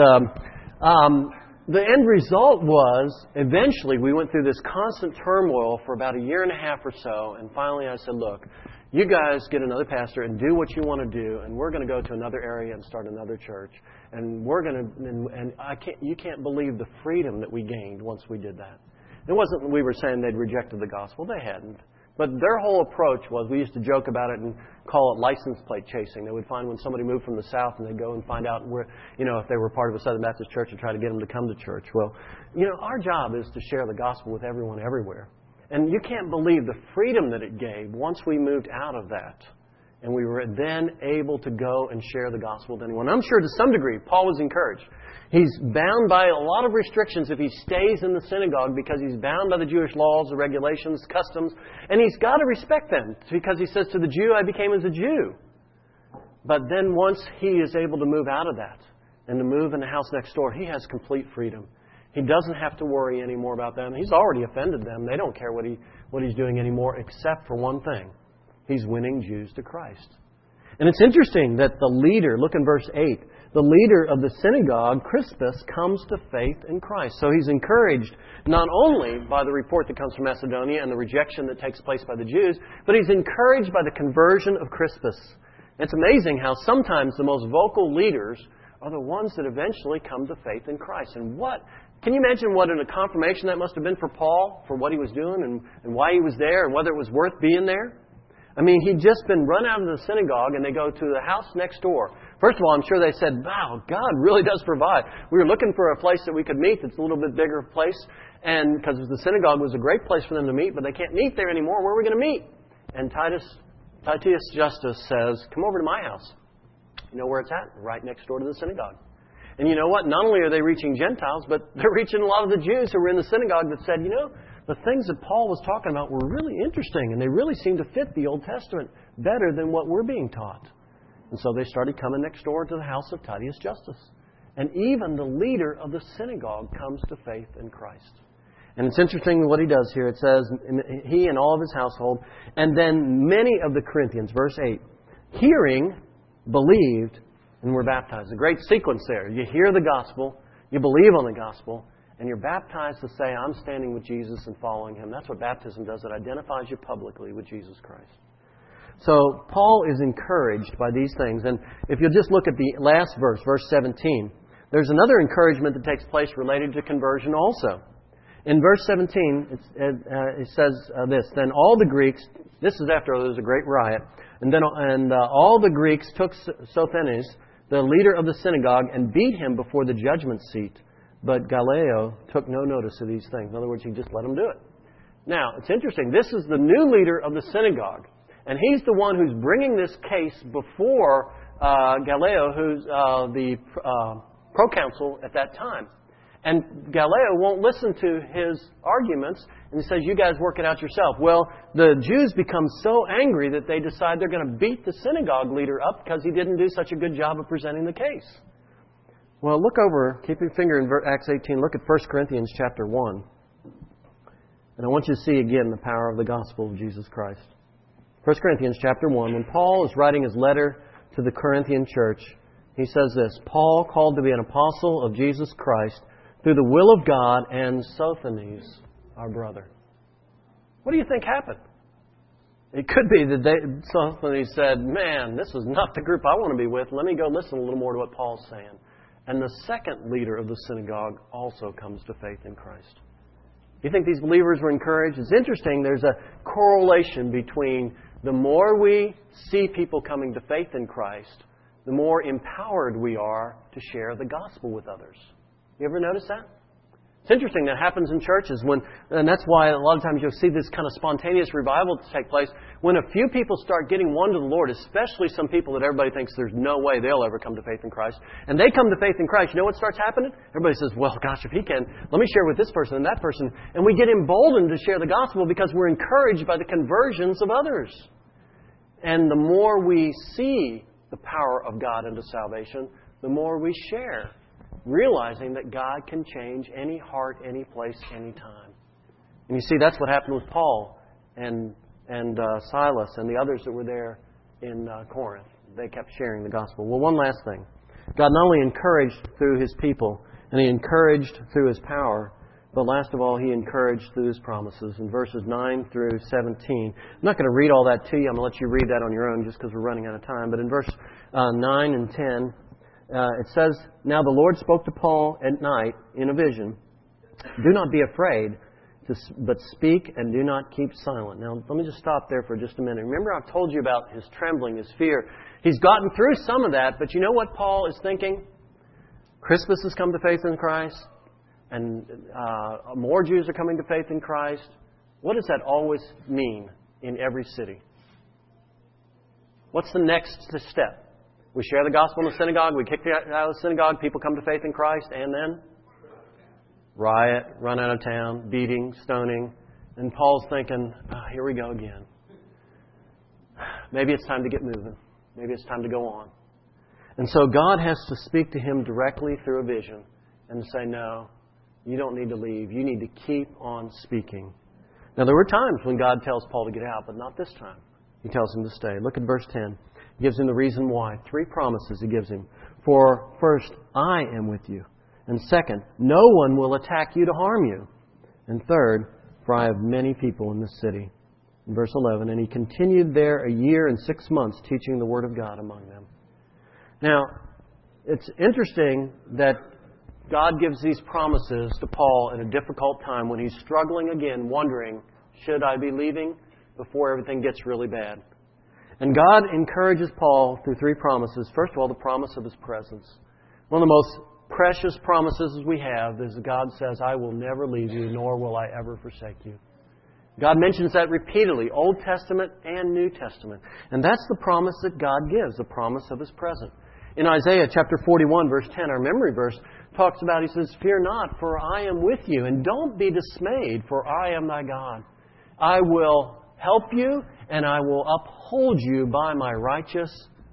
the end result was, eventually, we went through this constant turmoil for about a year and a half or so, and finally I said, look, you guys get another pastor and do what you want to do, and we're going to go to another area and start another church, and you can't believe the freedom that we gained once we did that. It wasn't that we were saying they'd rejected the gospel. They hadn't. But their whole approach was, we used to joke about it and call it license plate chasing. They would find when somebody moved from the South and they'd go and find out where, if they were part of a Southern Baptist church and try to get them to come to church. Well, our job is to share the gospel with everyone everywhere. And you can't believe the freedom that it gave once we moved out of that. And we were then able to go and share the gospel with anyone. I'm sure to some degree, Paul was encouraged. He's bound by a lot of restrictions if he stays in the synagogue because he's bound by the Jewish laws, the regulations, customs. And he's got to respect them because he says, to the Jew, I became as a Jew. But then once he is able to move out of that and to move in the house next door, he has complete freedom. He doesn't have to worry anymore about them. He's already offended them. They don't care what he's doing anymore except for one thing. He's winning Jews to Christ. And it's interesting that the leader, look in verse 8, the leader of the synagogue, Crispus, comes to faith in Christ. So he's encouraged not only by the report that comes from Macedonia and the rejection that takes place by the Jews, but he's encouraged by the conversion of Crispus. It's amazing how sometimes the most vocal leaders are the ones that eventually come to faith in Christ. And can you imagine what a confirmation that must have been for Paul, for what he was doing and why he was there and whether it was worth being there? I mean, he'd just been run out of the synagogue and they go to the house next door. First of all, I'm sure they said, wow, God really does provide. We were looking for a place that we could meet that's a little bit bigger place. And because the synagogue was a great place for them to meet, but they can't meet there anymore. Where are we going to meet? And Titius Justus says, come over to my house. You know where it's at? Right next door to the synagogue. And you know what? Not only are they reaching Gentiles, but they're reaching a lot of the Jews who were in the synagogue that said, the things that Paul was talking about were really interesting, and they really seem to fit the Old Testament better than what we're being taught. And so they started coming next door to the house of Titius Justus. And even the leader of the synagogue comes to faith in Christ. And it's interesting what he does here. It says, he and all of his household, and then many of the Corinthians, verse 8, hearing, believed, and were baptized. A great sequence there. You hear the gospel, you believe on the gospel, and you're baptized to say, I'm standing with Jesus and following Him. That's what baptism does. It identifies you publicly with Jesus Christ. So Paul is encouraged by these things. And if you'll just look at the last verse, verse 17, there's another encouragement that takes place related to conversion also. In verse 17, it says this, then all the Greeks, this is after there was a great riot, and all the Greeks took Sosthenes, the leader of the synagogue, and beat him before the judgment seat. But Gallio took no notice of these things. In other words, he just let them do it. Now, it's interesting. This is the new leader of the synagogue. And he's the one who's bringing this case before Gallio, who's the proconsul at that time. And Gallio won't listen to his arguments, and he says, you guys work it out yourself. Well, the Jews become so angry that they decide they're going to beat the synagogue leader up because he didn't do such a good job of presenting the case. Well, look over, keep your finger in Acts 18, look at 1 Corinthians chapter 1. And I want you to see again the power of the gospel of Jesus Christ. 1 Corinthians chapter 1, when Paul is writing his letter to the Corinthian church, he says this, Paul, called to be an apostle of Jesus Christ, through the will of God, and Sosthenes, our brother. What do you think happened? It could be that Sosthenes said, man, this is not the group I want to be with. Let me go listen a little more to what Paul's saying. And the second leader of the synagogue also comes to faith in Christ. You think these believers were encouraged? It's interesting. There's a correlation between the more we see people coming to faith in Christ, the more empowered we are to share the gospel with others. You ever notice that? It's interesting that happens in churches and that's why a lot of times you'll see this kind of spontaneous revival take place when a few people start getting won to the Lord, especially some people that everybody thinks there's no way they'll ever come to faith in Christ. And they come to faith in Christ. You know what starts happening? Everybody says, well, gosh, if he can, let me share with this person and that person. And we get emboldened to share the gospel because we're encouraged by the conversions of others. And the more we see the power of God into salvation, the more we share, realizing that God can change any heart, any place, any time. And you see, that's what happened with Paul and Silas and the others that were there in Corinth. They kept sharing the gospel. Well, one last thing. God not only encouraged through His people, and He encouraged through His power, but last of all, He encouraged through His promises in verses 9 through 17. I'm not going to read all that to you. I'm going to let you read that on your own just because we're running out of time. But in verse 9 and 10, it says, now the Lord spoke to Paul at night in a vision. Do not be afraid, but speak and do not keep silent. Now, let me just stop there for just a minute. Remember I've told you about his trembling, his fear. He's gotten through some of that, but you know what Paul is thinking? Crispus has come to faith in Christ, and more Jews are coming to faith in Christ. What does that always mean in every city? What's the next step? We share the gospel in the synagogue. We kick it out of the synagogue. People come to faith in Christ. And then? Riot, run out of town, beating, stoning. And Paul's thinking, here we go again. Maybe it's time to get moving. Maybe it's time to go on. And so God has to speak to him directly through a vision and say, no, you don't need to leave. You need to keep on speaking. Now, there were times when God tells Paul to get out, but not this time. He tells him to stay. Look at verse 10. He gives him the reason why. 3 promises he gives him. For first, I am with you. And second, no one will attack you to harm you. And third, for I have many people in this city. In verse 11, and he continued there 1 year and 6 months teaching the Word of God among them. Now, it's interesting that God gives these promises to Paul at a difficult time when he's struggling again, wondering, should I be leaving before everything gets really bad? And God encourages Paul through 3 promises. First of all, the promise of His presence. One of the most precious promises we have is that God says, I will never leave you, nor will I ever forsake you. God mentions that repeatedly, Old Testament and New Testament. And that's the promise that God gives, the promise of His presence. In Isaiah chapter 41, verse 10, our memory verse, talks about, he says, fear not, for I am with you, and don't be dismayed, for I am thy God. I will help you, and I will uphold you by my righteous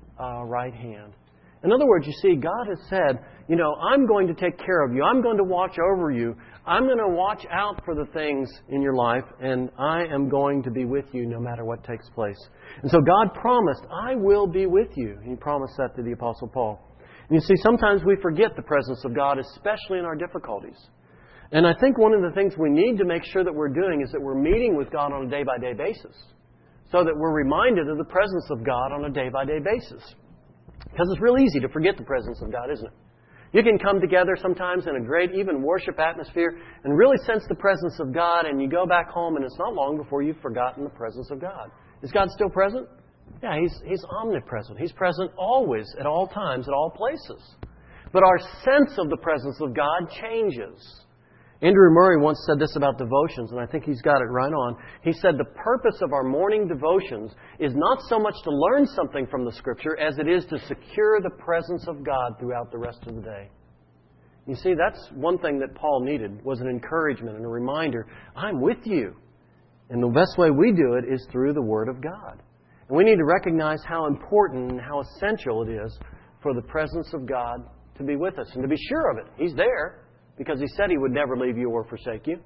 right hand. In other words, you see, God has said, I'm going to take care of you. I'm going to watch over you. I'm going to watch out for the things in your life, and I am going to be with you no matter what takes place. And so God promised, I will be with you. He promised that to the Apostle Paul. And you see, sometimes we forget the presence of God, especially in our difficulties. And I think one of the things we need to make sure that we're doing is that we're meeting with God on a day-by-day basis, so that we're reminded of the presence of God on a day-by-day basis. Because it's real easy to forget the presence of God, isn't it? You can come together sometimes in a great, even worship atmosphere and really sense the presence of God, and you go back home and it's not long before you've forgotten the presence of God. Is God still present? Yeah, He's omnipresent. He's present always, at all times, at all places. But our sense of the presence of God changes. Andrew Murray once said this about devotions, and I think he's got it right on. He said, the purpose of our morning devotions is not so much to learn something from the Scripture as it is to secure the presence of God throughout the rest of the day. You see, that's one thing that Paul needed, was an encouragement and a reminder. I'm with you. And the best way we do it is through the Word of God. And we need to recognize how important and how essential it is for the presence of God to be with us and to be sure of it. He's there, because He said He would never leave you or forsake you.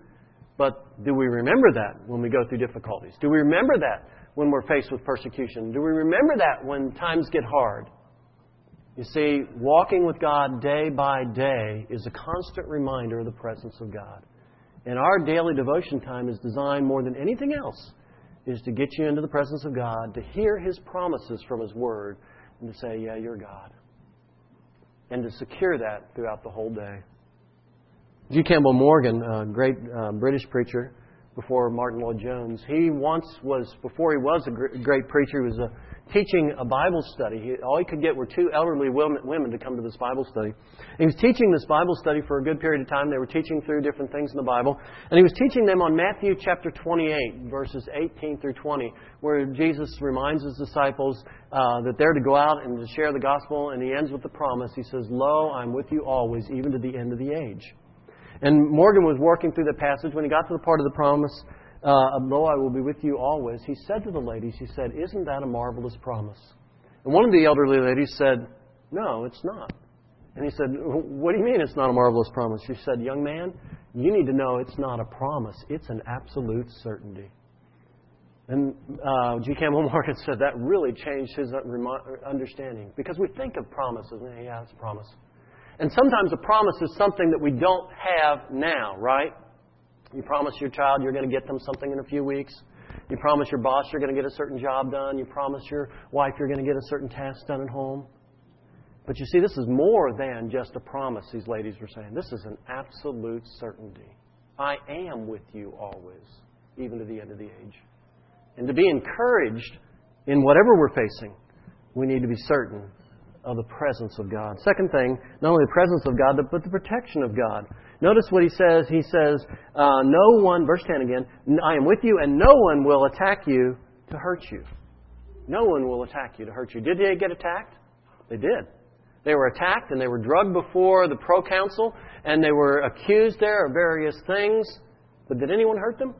But do we remember that when we go through difficulties? Do we remember that when we're faced with persecution? Do we remember that when times get hard? You see, walking with God day by day is a constant reminder of the presence of God. And our daily devotion time is designed more than anything else is to get you into the presence of God, to hear His promises from His Word, and to say, yeah, you're God. And to secure that throughout the whole day. G. Campbell Morgan, a great British preacher before Martin Lloyd-Jones, he once was, before he was a great preacher, he was teaching a Bible study. All he could get were 2 elderly women to come to this Bible study. And he was teaching this Bible study for a good period of time. They were teaching through different things in the Bible. And he was teaching them on Matthew chapter 28, verses 18 through 20, where Jesus reminds His disciples that they're to go out and to share the gospel. And he ends with the promise. He says, lo, I'm with you always, even to the end of the age. And Morgan was working through the passage. When he got to the part of the promise, lo, I will be with you always, he said to the ladies, he said, isn't that a marvelous promise? And one of the elderly ladies said, no, it's not. And he said, what do you mean it's not a marvelous promise? She said, young man, you need to know it's not a promise. It's an absolute certainty. And G. Campbell Morgan said that really changed his understanding. Because we think of promises, and yeah, it's a promise. And sometimes a promise is something that we don't have now, right? You promise your child you're going to get them something in a few weeks. You promise your boss you're going to get a certain job done. You promise your wife you're going to get a certain task done at home. But you see, this is more than just a promise, these ladies were saying. This is an absolute certainty. I am with you always, even to the end of the age. And to be encouraged in whatever we're facing, we need to be certain of the presence of God. Second thing, not only the presence of God, but the protection of God. Notice what he says. He says, no one, verse 10 again, I am with you and no one will attack you to hurt you. No one will attack you to hurt you. Did they get attacked? They did. They were attacked and they were drugged before the proconsul and they were accused there of various things. But did anyone hurt them?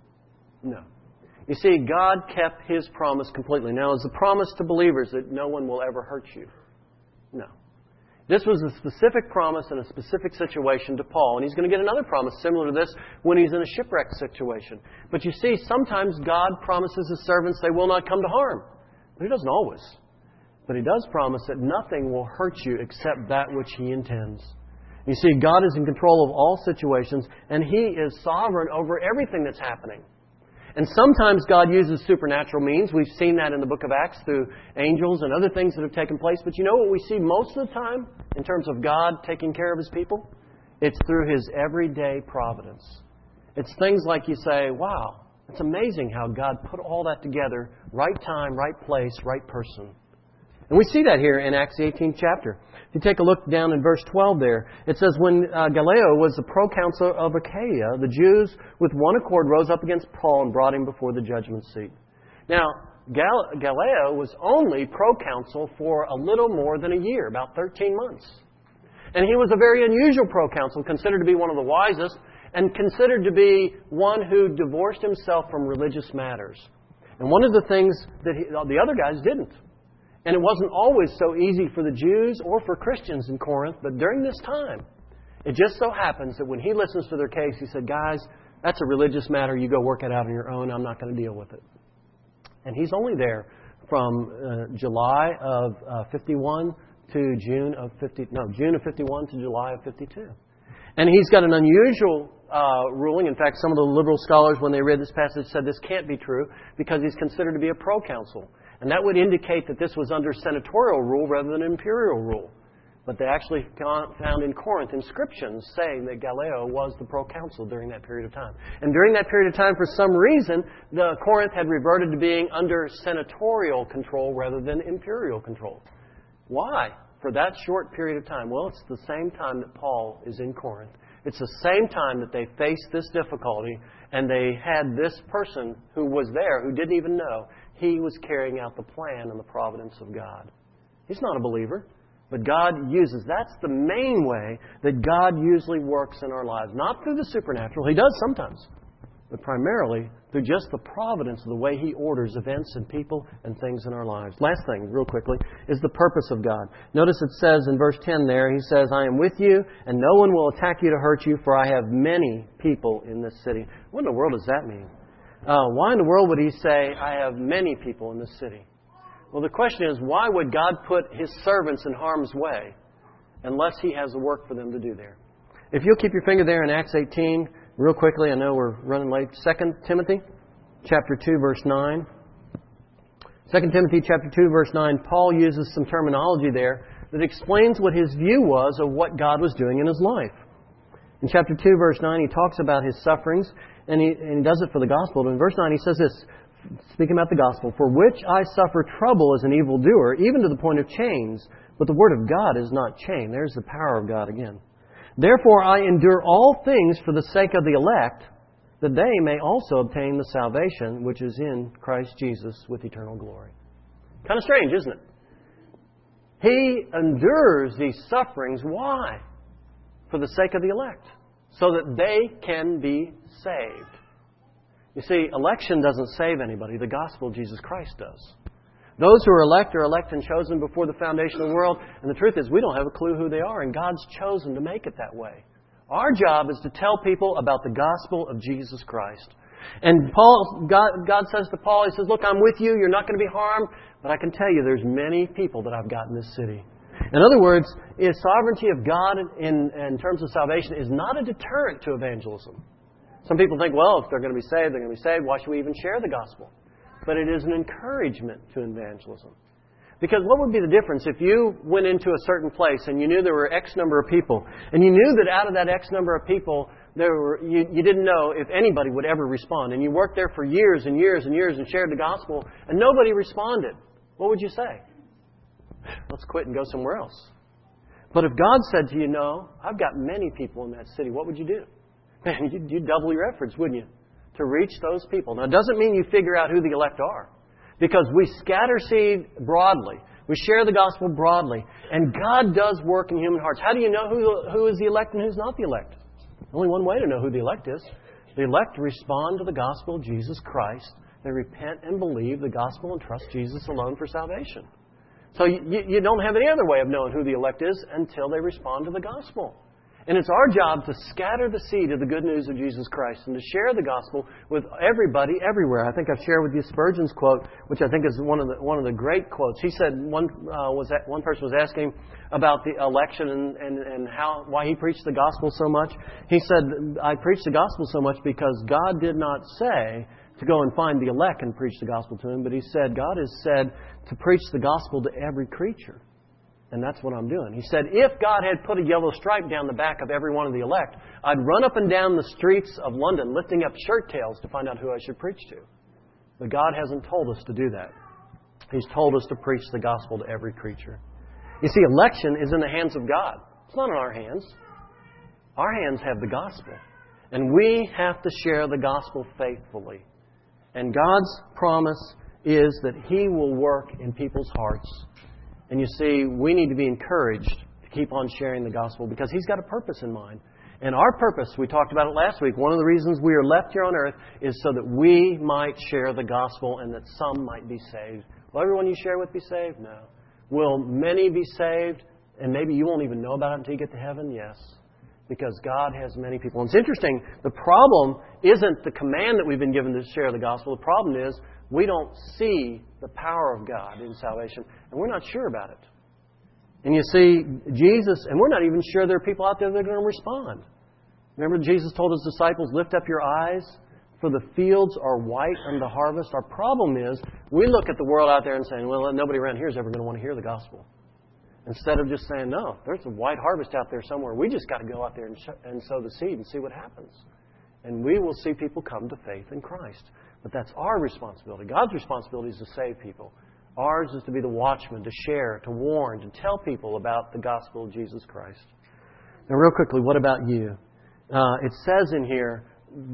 No. You see, God kept His promise completely. Now, is the promise to believers that no one will ever hurt you? No. This was a specific promise in a specific situation to Paul. And he's going to get another promise similar to this when he's in a shipwreck situation. But you see, sometimes God promises His servants they will not come to harm. But He doesn't always. But He does promise that nothing will hurt you except that which He intends. You see, God is in control of all situations, and He is sovereign over everything that's happening. And sometimes God uses supernatural means. We've seen that in the book of Acts through angels and other things that have taken place. But you know what we see most of the time in terms of God taking care of His people? It's through His everyday providence. It's things like you say, wow, it's amazing how God put all that together. Right time, right place, right person. And we see that here in Acts the 18th chapter. If you take a look down in verse 12 there, it says, when Gallio was the proconsul of Achaia, the Jews with one accord rose up against Paul and brought him before the judgment seat. Now, Gallio was only proconsul for a little more than a year, about 13 months. And he was a very unusual proconsul, considered to be one of the wisest, and considered to be one who divorced himself from religious matters. And one of the things that the other guys didn't. And it wasn't always so easy for the Jews or for Christians in Corinth, but during this time, it just so happens that when he listens to their case, he said, guys, that's a religious matter. You go work it out on your own. I'm not going to deal with it. And he's only there from July of 51 to June of 51 to July of 52. And he's got an unusual ruling. In fact, some of the liberal scholars, when they read this passage, said this can't be true because he's considered to be a proconsul. And that would indicate that this was under senatorial rule rather than imperial rule. But they actually found in Corinth inscriptions saying that Gallio was the proconsul during that period of time. And during that period of time, for some reason, Corinth had reverted to being under senatorial control rather than imperial control. Why? For that short period of time? Well, it's the same time that Paul is in Corinth. It's the same time that they faced this difficulty, and they had this person who was there who didn't even know he was carrying out the plan and the providence of God. He's not a believer, but God uses. That's the main way that God usually works in our lives. Not through the supernatural. He does sometimes. But primarily through just the providence of the way He orders events and people and things in our lives. Last thing, real quickly, is the purpose of God. Notice it says in verse 10 there, He says, I am with you, and no one will attack you to hurt you, for I have many people in this city. What in the world does that mean? Why in the world would He say, I have many people in this city? Well, the question is, why would God put His servants in harm's way unless He has the work for them to do there? If you'll keep your finger there in Acts 18, real quickly, I know we're running late. 2 Timothy chapter 2, verse 9. 2 Timothy chapter 2, verse 9, Paul uses some terminology there that explains what his view was of what God was doing in his life. In chapter 2, verse 9, he talks about his sufferings, and he does it for the gospel. But in verse 9, he says this, speaking about the gospel, for which I suffer trouble as an evildoer, even to the point of chains. But the word of God is not chained. There's the power of God again. Therefore I endure all things for the sake of the elect, that they may also obtain the salvation which is in Christ Jesus with eternal glory. Kind of strange, isn't it? He endures these sufferings. Why? For the sake of the elect, so that they can be saved. You see, election doesn't save anybody. The gospel of Jesus Christ does. Those who are elect and chosen before the foundation of the world. And the truth is, we don't have a clue who they are, and God's chosen to make it that way. Our job is to tell people about the gospel of Jesus Christ. And God says to Paul, He says, look, I'm with you. You're not going to be harmed. But I can tell you there's many people that I've got in this city. In other words, the sovereignty of God in terms of salvation is not a deterrent to evangelism. Some people think, well, if they're going to be saved, they're going to be saved. Why should we even share the gospel? But it is an encouragement to evangelism. Because what would be the difference if you went into a certain place and you knew there were X number of people, and you knew that out of that X number of people, you didn't know if anybody would ever respond, and you worked there for years and years and years and shared the gospel, and nobody responded? What would you say? Let's quit and go somewhere else. But if God said to you, no, I've got many people in that city, what would you do? Man, you'd double your efforts, wouldn't you? To reach those people. Now, it doesn't mean you figure out who the elect are. Because we scatter seed broadly. We share the gospel broadly. And God does work in human hearts. How do you know who is the elect and who's not the elect? Only one way to know who the elect is. The elect respond to the gospel of Jesus Christ. They repent and believe the gospel and trust Jesus alone for salvation. So you don't have any other way of knowing who the elect is until they respond to the gospel. And it's our job to scatter the seed of the good news of Jesus Christ and to share the gospel with everybody, everywhere. I think I've shared with you Spurgeon's quote, which I think is one of the great quotes. He said one person was asking about the election and why he preached the gospel so much. He said, I preach the gospel so much because God did not say to go and find the elect and preach the gospel to him, but He said, God has said to preach the gospel to every creature. And that's what I'm doing. He said, if God had put a yellow stripe down the back of every one of the elect, I'd run up and down the streets of London lifting up shirt tails to find out who I should preach to. But God hasn't told us to do that. He's told us to preach the gospel to every creature. You see, election is in the hands of God. It's not in our hands. Our hands have the gospel. And we have to share the gospel faithfully. And God's promise is that He will work in people's hearts. And you see, we need to be encouraged to keep on sharing the gospel because He's got a purpose in mind. And our purpose, we talked about it last week, one of the reasons we are left here on earth is so that we might share the gospel and that some might be saved. Will everyone you share with be saved? No. Will many be saved? And maybe you won't even know about it until you get to heaven? Yes. Because God has many people. And it's interesting, the problem isn't the command that we've been given to share the gospel. The problem is we don't see the power of God in salvation, and we're not sure about it. And you see, Jesus, and we're not even sure there are people out there that are going to respond. Remember, Jesus told His disciples, lift up your eyes, for the fields are white and the harvest. Our problem is, we look at the world out there and saying, well, nobody around here is ever going to want to hear the gospel. Instead of just saying, no, there's a white harvest out there somewhere. We just got to go out there and sow the seed and see what happens. And we will see people come to faith in Christ. But that's our responsibility. God's responsibility is to save people. Ours is to be the watchman, to share, to warn, to tell people about the gospel of Jesus Christ. Now, real quickly, what about you? It says in here,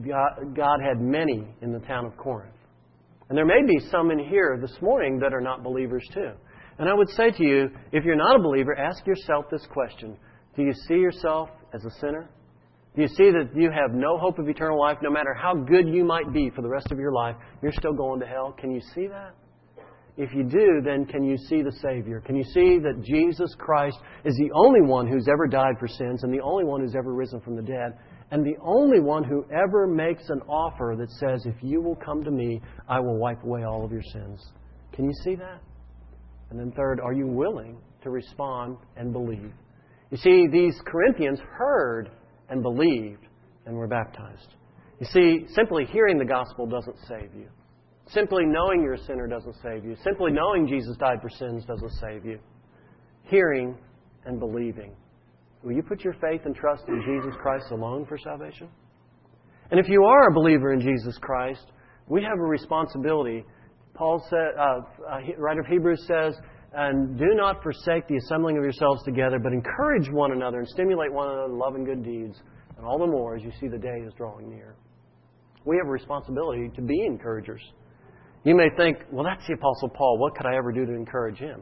God had many in the town of Corinth. And there may be some in here this morning that are not believers too. And I would say to you, if you're not a believer, ask yourself this question. Do you see yourself as a sinner? Do you see that you have no hope of eternal life? No matter how good you might be for the rest of your life, you're still going to hell. Can you see that? If you do, then can you see the Savior? Can you see that Jesus Christ is the only one who's ever died for sins and the only one who's ever risen from the dead and the only one who ever makes an offer that says, if you will come to me, I will wipe away all of your sins? Can you see that? And then third, are you willing to respond and believe? You see, these Corinthians heard and believed and were baptized. You see, simply hearing the gospel doesn't save you. Simply knowing you're a sinner doesn't save you. Simply knowing Jesus died for sins doesn't save you. Hearing and believing. Will you put your faith and trust in Jesus Christ alone for salvation? And if you are a believer in Jesus Christ, we have a responsibility. Paul said, writer of Hebrews says, and do not forsake the assembling of yourselves together, but encourage one another and stimulate one another to love and good deeds, and all the more as you see the day is drawing near. We have a responsibility to be encouragers. You may think, well, that's the Apostle Paul. What could I ever do to encourage him?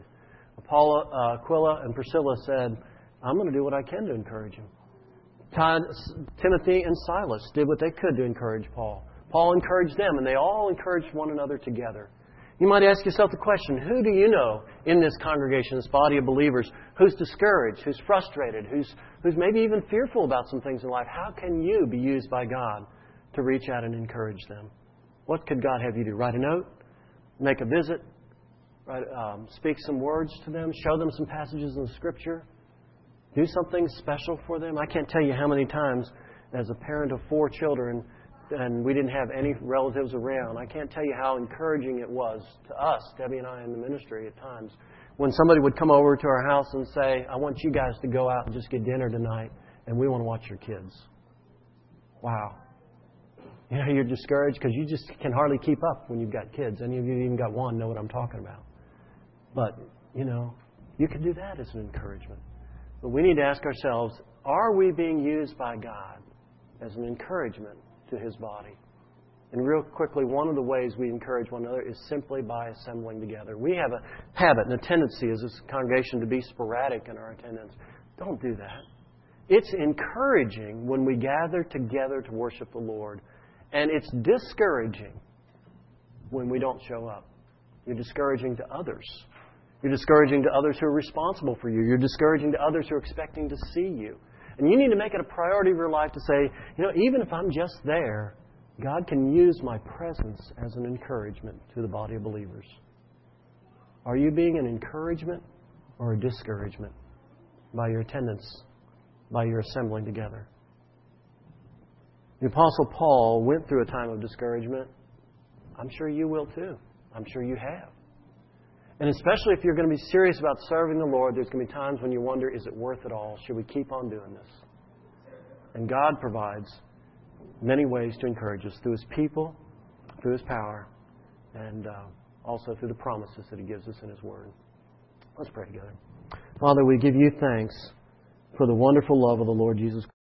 Aquila and Priscilla said, I'm going to do what I can to encourage him. Timothy and Silas did what they could to encourage Paul. Paul encouraged them, and they all encouraged one another together. You might ask yourself the question, who do you know in this congregation, this body of believers, who's discouraged, who's frustrated, who's maybe even fearful about some things in life? How can you be used by God to reach out and encourage them? What could God have you do? Write a note? Make a visit? Speak some words to them? Show them some passages in the Scripture? Do something special for them? I can't tell you how many times as a parent of 4 children and we didn't have any relatives around. I can't tell you how encouraging it was to us, Debbie and I in the ministry at times, when somebody would come over to our house and say, I want you guys to go out and just get dinner tonight, and we want to watch your kids. Wow. You know, you're discouraged because you just can hardly keep up when you've got kids. Any of you even got one know what I'm talking about. But, you know, you can do that as an encouragement. But we need to ask ourselves, are we being used by God as an encouragement to His body? And real quickly, one of the ways we encourage one another is simply by assembling together. We have a habit and a tendency as a congregation to be sporadic in our attendance. Don't do that. It's encouraging when we gather together to worship the Lord. And it's discouraging when we don't show up. You're discouraging to others. You're discouraging to others who are responsible for you. You're discouraging to others who are expecting to see you. And you need to make it a priority of your life to say, even if I'm just there, God can use my presence as an encouragement to the body of believers. Are you being an encouragement or a discouragement by your attendance, by your assembling together? The Apostle Paul went through a time of discouragement. I'm sure you will too. I'm sure you have. And especially if you're going to be serious about serving the Lord, there's going to be times when you wonder, is it worth it all? Should we keep on doing this? And God provides many ways to encourage us through His people, through His power, and also through the promises that He gives us in His Word. Let's pray together. Father, we give You thanks for the wonderful love of the Lord Jesus Christ.